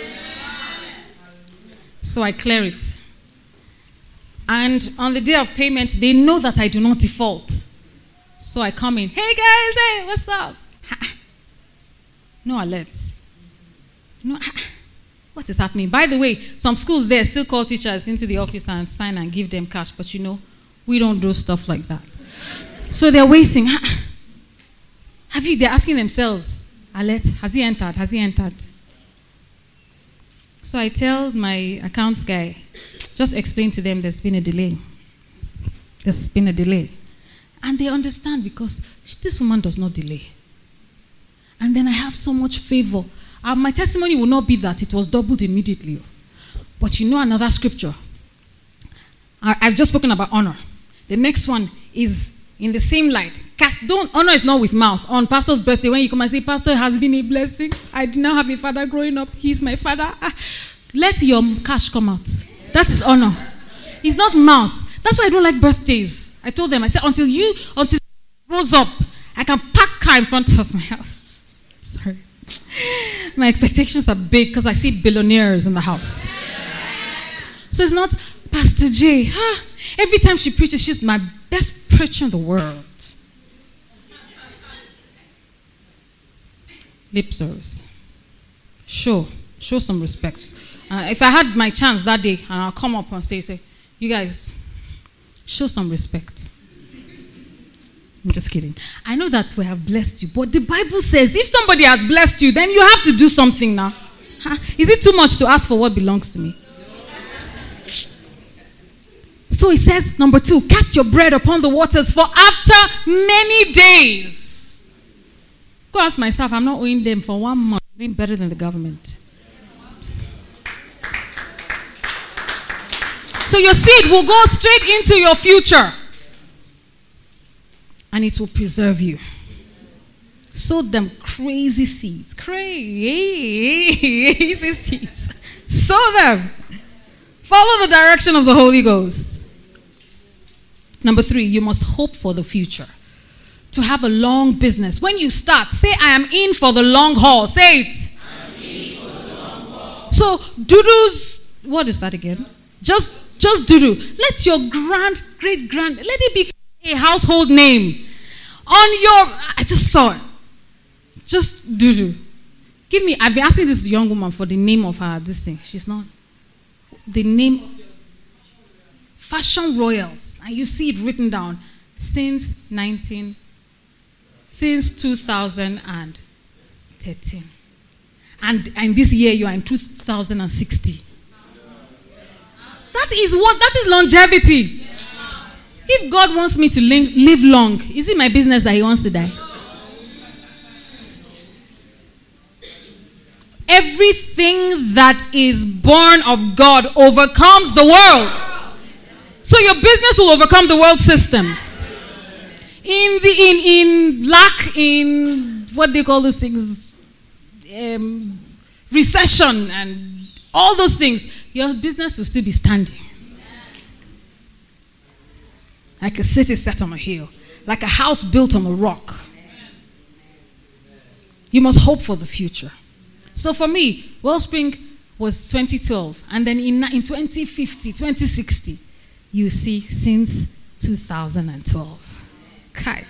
So I clear it. And on the day of payment, they know that I do not default. So I come in. Hey guys, hey, what's up? No alerts. No, what is happening? By the way, some schools there still call teachers into the office and sign and give them cash. But you know, we don't do stuff like that. So they're waiting. Have you? They're asking themselves, alert, has he entered? Has he entered? So I tell my accounts guy, just explain to them there's been a delay. There's been a delay. And they understand because this woman does not delay. And then I have so much favor. Uh, my testimony will not be that it was doubled immediately. But you know another scripture. I, I've just spoken about honor. The next one is in the same light. Cast, don't, honor is not with mouth. On pastor's birthday, when you come and say, Pastor has been a blessing. I did not have a father growing up. He's my father. Ah, let your cash come out. That is honor. It's not mouth. That's why I don't like birthdays. I told them, I said, until you, until you rose up, I can park car in front of my house. Sorry. My expectations are big because I see billionaires in the house. So it's not Pastor J. Huh? Every time she preaches, she's my best preacher in the world. Lip service. Show. Show some respect. Uh, if I had my chance that day, and I'll come up on stage and say, you guys, show some respect. I'm just kidding. I know that we have blessed you, but the Bible says if somebody has blessed you, then you have to do something now. Huh? Is it too much to ask for what belongs to me? So it says, number two, cast your bread upon the waters, for after many days. Go ask my staff, I'm not owing them for one month. I'm doing better than the government. So your seed will go straight into your future. And it will preserve you. Sow them crazy seeds. Crazy seeds. Sow them. Follow the direction of the Holy Ghost. Number three, you must hope for the future. To have a long business. When you start, say, I am in for the long haul. Say it. I am in for the long haul. So, Dudu's, what is that again? Just, just Dudu. Let your grand, great grand, let it be a household name. On your, I just saw it. Just Dudu. Give me, I've been asking this young woman for the name of her, this thing. She's not. The name, Fashion Royals. And you see it written down. Since nineteen, since two thousand thirteen. And, and this year you are in two thousand sixty. That is what, that is longevity. If God wants me to live long, is it my business that he wants to die? Everything that is born of God overcomes the world. So your business will overcome the world systems. In the in in lack, in what they call those things, um, recession and all those things, your business will still be standing. Like a city set on a hill, like a house built on a rock. You must hope for the future. So for me, Wellspring was twenty twelve, and then in, in twenty fifty, twenty sixty, you see, since two thousand twelve. Okay.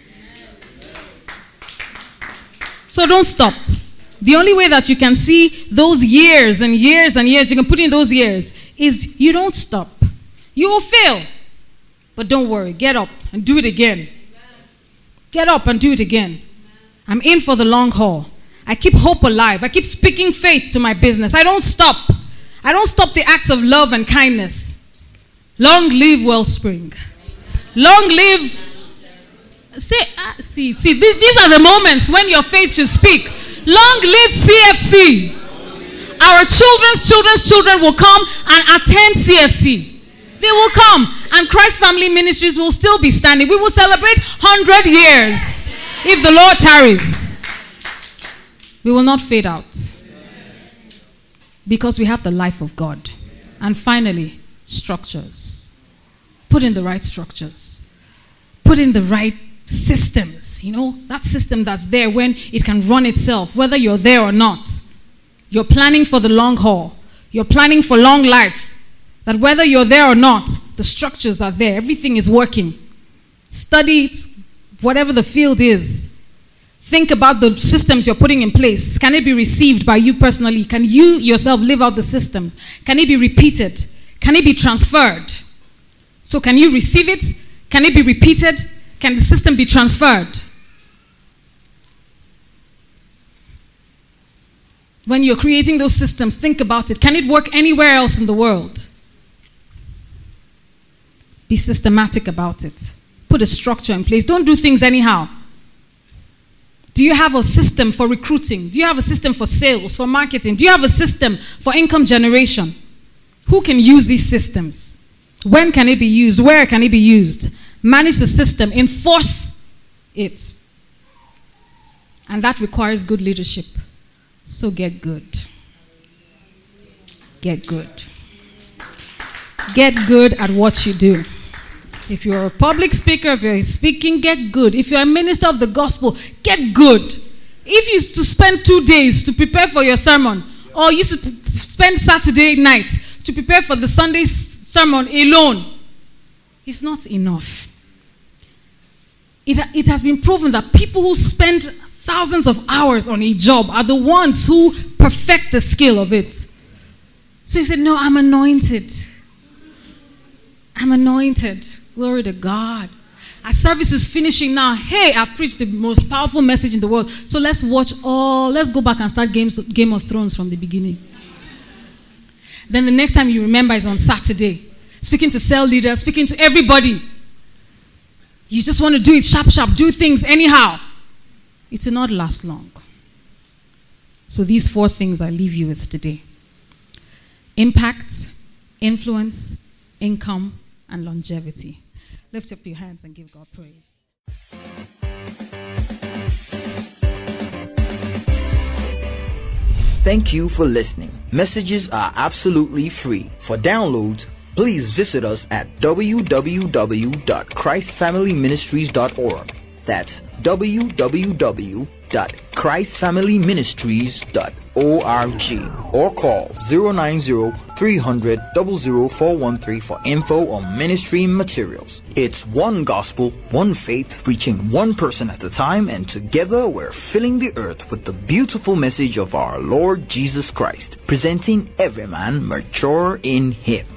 So don't stop. The only way that you can see those years and years and years, you can put in those years, is you don't stop. You will fail. But don't worry, get up and do it again. Get up and do it again. I'm in for the long haul. I keep hope alive. I keep speaking faith to my business. I don't stop. I don't stop the acts of love and kindness. Long live Wellspring. Long live. Say, uh, see, see, th- these are the moments when your faith should speak. Long live C F C. Our children's children's children will come and attend C F C. They will come, and Christ Family Ministries will still be standing. We will celebrate one hundred years if the Lord tarries. We will not fade out because we have the life of God. And finally, structures. Put in the right structures. Put in the right systems. You know, that system that's there when it can run itself, whether you're there or not. You're planning for the long haul. You're planning for long life. That whether you're there or not, the structures are there. Everything is working. Study it, whatever the field is. Think about the systems you're putting in place. Can it be received by you personally? Can you yourself live out the system? Can it be repeated? Can it be transferred? So can you receive it? Can it be repeated? Can the system be transferred? When you're creating those systems, think about it. Can it work anywhere else in the world? Be systematic about it. Put a structure in place. Don't do things anyhow. Do you have a system for recruiting? Do you have a system for sales, for marketing? Do you have a system for income generation? Who can use these systems? When can it be used? Where can it be used? Manage the system. Enforce it. And that requires good leadership. So get good. Get good. Get good at what you do. If you're a public speaker, if you're speaking, get good. If you're a minister of the gospel, get good. If you used to spend two days to prepare for your sermon, or you used to spend Saturday night to prepare for the Sunday sermon alone is not enough. It, it has been proven that people who spend thousands of hours on a job are the ones who perfect the skill of it. So he said, no, I'm anointed. I'm anointed. Glory to God. Our service is finishing now. Hey, I've preached the most powerful message in the world. So let's watch all, let's go back and start games, Game of Thrones from the beginning. Then the next time you remember is on Saturday. Speaking to cell leaders, speaking to everybody. You just want to do it sharp, sharp, do things anyhow. It will not last long. So these four things I leave you with today. Impact, influence, income, and longevity. Lift up your hands and give God praise. Thank you for listening. Messages are absolutely free. For downloads, please visit us at w w w dot christ family ministries dot org. That's w w w dot christ family ministries dot org or call zero nine zero, three hundred, zero zero four one three for info on ministry materials. It's one gospel, one faith, reaching one person at a time, and together we're filling the earth with the beautiful message of our Lord Jesus Christ, presenting every man mature in Him.